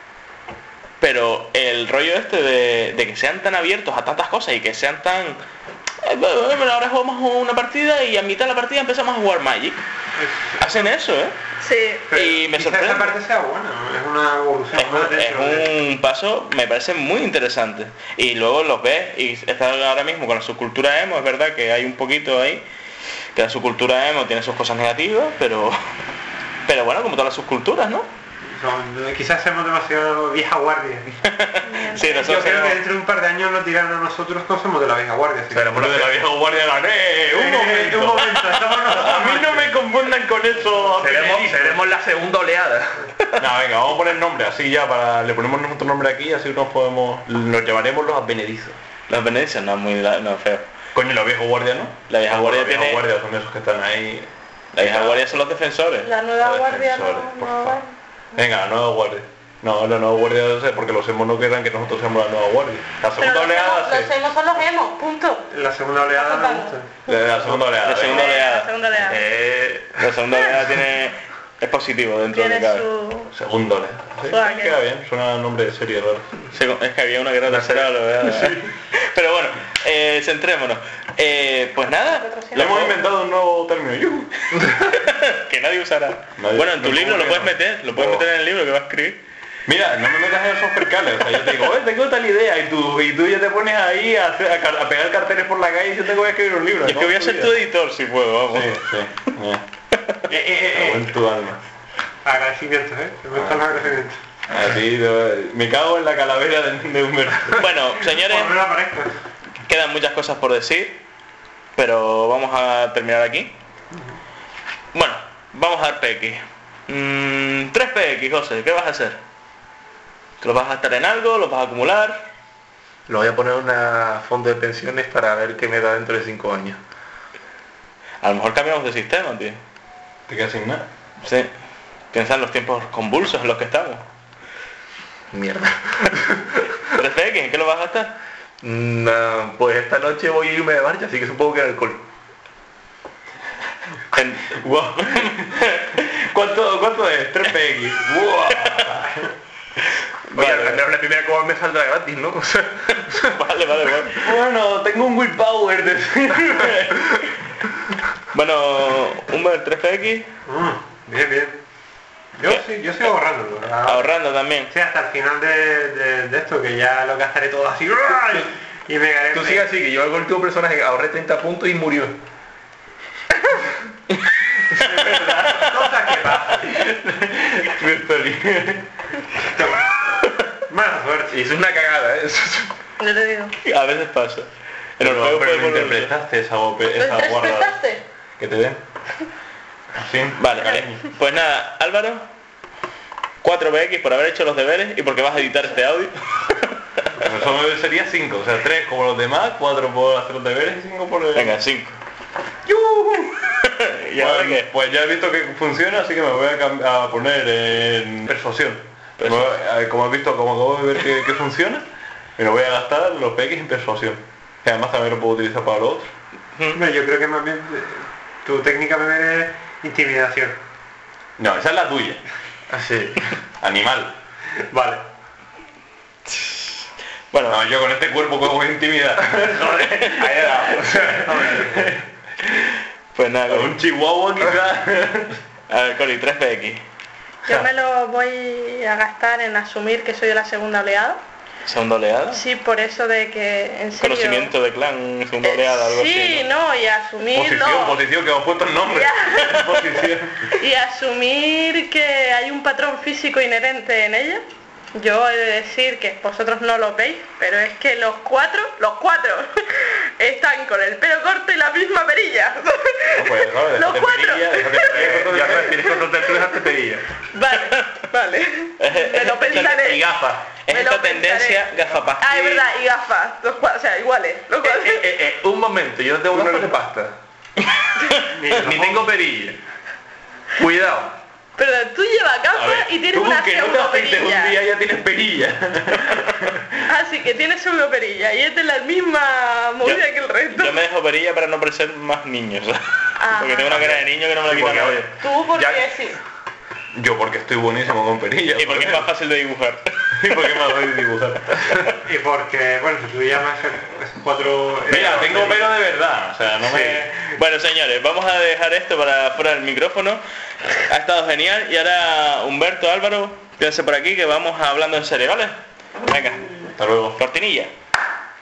Pero el rollo este de, de que sean tan abiertos a tantas cosas y que sean tan... "Eh, bueno, ahora jugamos una partida y a mitad de la partida empezamos a jugar Magic". Hacen eso, ¿eh? Sí. Y me quizá sorprende. esa parte sea buena, ¿no? Es una evolución Es más un, dentro de- es un paso, me parece muy interesante. Y luego los ves y están ahora mismo con la subcultura emo, es verdad que hay un poquito ahí, que la subcultura emo tiene sus cosas negativas, pero pero bueno, como todas las subculturas, ¿no? Son- quizás seamos demasiado vieja guardia. Sí, Yo nosotros creo que somos- dentro de un par de años nos dirán a nosotros que somos de la vieja guardia. así que- Seremos los de la vieja guardia gané. Un Eh, momento. un momento, estamos nosotros. A mí no me confundan con eso. Seremos, seremos la segunda oleada. No, venga, vamos a poner nombre así ya, para le ponemos nuestro nombre aquí, así nos podemos, nos llevaremos los advenedizos. Los benedictos no, muy la- no, feo. Coño, la vieja guardia, ¿no? La vieja Ah, guardia la vieja tiene- guardia son esos que están ahí. La vieja guardia son los defensores. La nueva Los guardia no, defensores, por no favor. va. Venga, la nueva guardia. No, la nueva guardia no sé, porque los hemos no querrán que nosotros seamos la nueva guardia. La Pero segunda los oleada emos, los sí. emos son los emos, punto. La segunda oleada me gusta. La, la segunda oleada. La segunda venga. oleada. La segunda oleada. Eh, La segunda oleada tiene... es positivo dentro de lo que Tiene cabe. su... segunda oleada. Sí, Su aquel. queda bien, suena nombre de serie raro. Se- Es que había una guerra tercera, lo veo. Pero bueno, eh, centrémonos. Eh, pues nada, Le lo hemos hemos inventado un nuevo término. ¡Yujú! que nadie usará. Nadie- Bueno, en tu no, libro lo no, puedes no. meter, lo puedes No. meter en el libro que va a escribir. Mira, no me metas en esos percales, o sea, yo te digo, oye, tengo tal idea, y tú, y tú ya te pones ahí a, hacer- a car- a pegar carteles por la calle y yo tengo que escribir un libro. Es que voy a ser tu editor si puedo, vamos. Sí, sí. eh. Eh, eh, eh, Cago eh. en tu alma. Agradecimientos, ¿eh? Me gustan los agradecimientos. A ti, no- me cago en la calavera de, de Humberto. Bueno, señores, Por no aparezco. quedan muchas cosas por decir. pero vamos a terminar aquí. Bueno, vamos a dar P X. Mm, tres P X, José, ¿qué vas a hacer? ¿Te los vas a gastar en algo? ¿Los vas a acumular? Lo voy a poner en un fondo de pensiones para ver qué me da dentro de cinco años. A lo mejor cambiamos de sistema, tío. Te quedas sin nada. Sí. Piensa en los tiempos convulsos en los que estamos. Mierda. ¿tres P X? ¿En qué lo vas a gastar? No, pues esta noche voy a irme de marcha, así que supongo que en alcohol. En... Wow. ¿Cuánto, ¿Cuánto es? tres P X. Wow. Oye, Vale. al menos la primera copa me saldrá gratis, ¿no? O sea, Vale, vale, vale. Bueno, tengo un willpower de... Bueno, un tres P X, Mm, bien, bien. Yo ¿Qué? sí, yo sigo ahorrándolo. Ah, ahorrando también. Sí, hasta el final de, de, de esto, que ya lo gastaré todo así. Y me gané. tú sigas así, que yo el último personaje ahorré treinta puntos y murió. Cosas que pasan. Mala suerte. Y eso es una cagada, ¿eh? Yo te digo. A veces pasa. En el Pero, juego pero puede no volver. interpretaste esa, bope- ¿Lo esa guarda interpretaste? que te den. Así. Vale, vale. Pues nada, Álvaro, cuatro P X por haber hecho los deberes y porque vas a editar este audio. Pues eso me sería cinco, o sea, tres como los demás, cuatro por hacer los deberes y cinco por el... Venga, cinco. ¿Y ahora Bueno, qué? pues ya he visto que funciona, así que me voy a, cam- a poner en persuasión. Persuasión. Me voy a- Como has visto, como acabo de ver que, que funciona, me lo voy a gastar los P X en persuasión. Que además también lo puedo utilizar para lo otro. Hombre, yo creo que más bien eh, tu técnica me viene intimidación. No, esa es la tuya. Así. Animal. Vale. Bueno, No, yo con este cuerpo como voy a intimidar. Joder, ahí era. pues nada, Con Coli. un chihuahua quizás. A ver, Coli, tres P X. Yo me lo voy a gastar en asumir que soy de la segunda oleada. ¿Segunda oleada? Sí, por eso de que en serio... Conocimiento de clan, segunda Eh, oleada, algo sí, así. ¿no? no, y asumir Posición, no. posición, que hemos puesto el nombre. Ya. Posición. Y asumir que hay un patrón físico inherente en ella. Yo he de decir que vosotros no lo veis, pero es que los cuatro, los cuatro, están con el pelo corto y la misma perilla. No, pues, no, déjate Los cuatro. perilla, déjate perilla. Ya sabes, tienes que cortarte tú dejaste pedilla. Vale, vale. Me lo Y pensaré. gafas. Es Me lo esta tendencia pensaré. gafapasta. Ah, es verdad, y gafas. Los cuatro, o sea, iguales. Los cuatro. Eh, eh, eh, un momento, yo no tengo gafas de pasta. Ni, ni tengo perilla. Cuidado. Pero tú llevas A gafas ver, y tienes tú una que no te pseudo afeites un perilla. día ya tienes perilla. Así que tienes pseudo perilla y es de la misma movida que el resto. Yo me dejo perilla para no parecer más niños. Ajá. Porque tengo una cara de niño que no me la Sí, quita porque, nadie. oye, Tú porque Ya- sí. Yo porque estoy buenísimo con perilla. Y porque es más fácil de dibujar. Y porque me voy a dibujar. Y porque, bueno, si tú llamas esos cuatro... Mira, tengo pelo de verdad. O sea, no me... Bueno, señores, vamos a dejar esto para fuera del micrófono. Ha estado genial. Y ahora, Humberto, Álvaro, quédense por aquí que vamos hablando en serio, ¿vale? Venga, Hasta luego. cortinilla.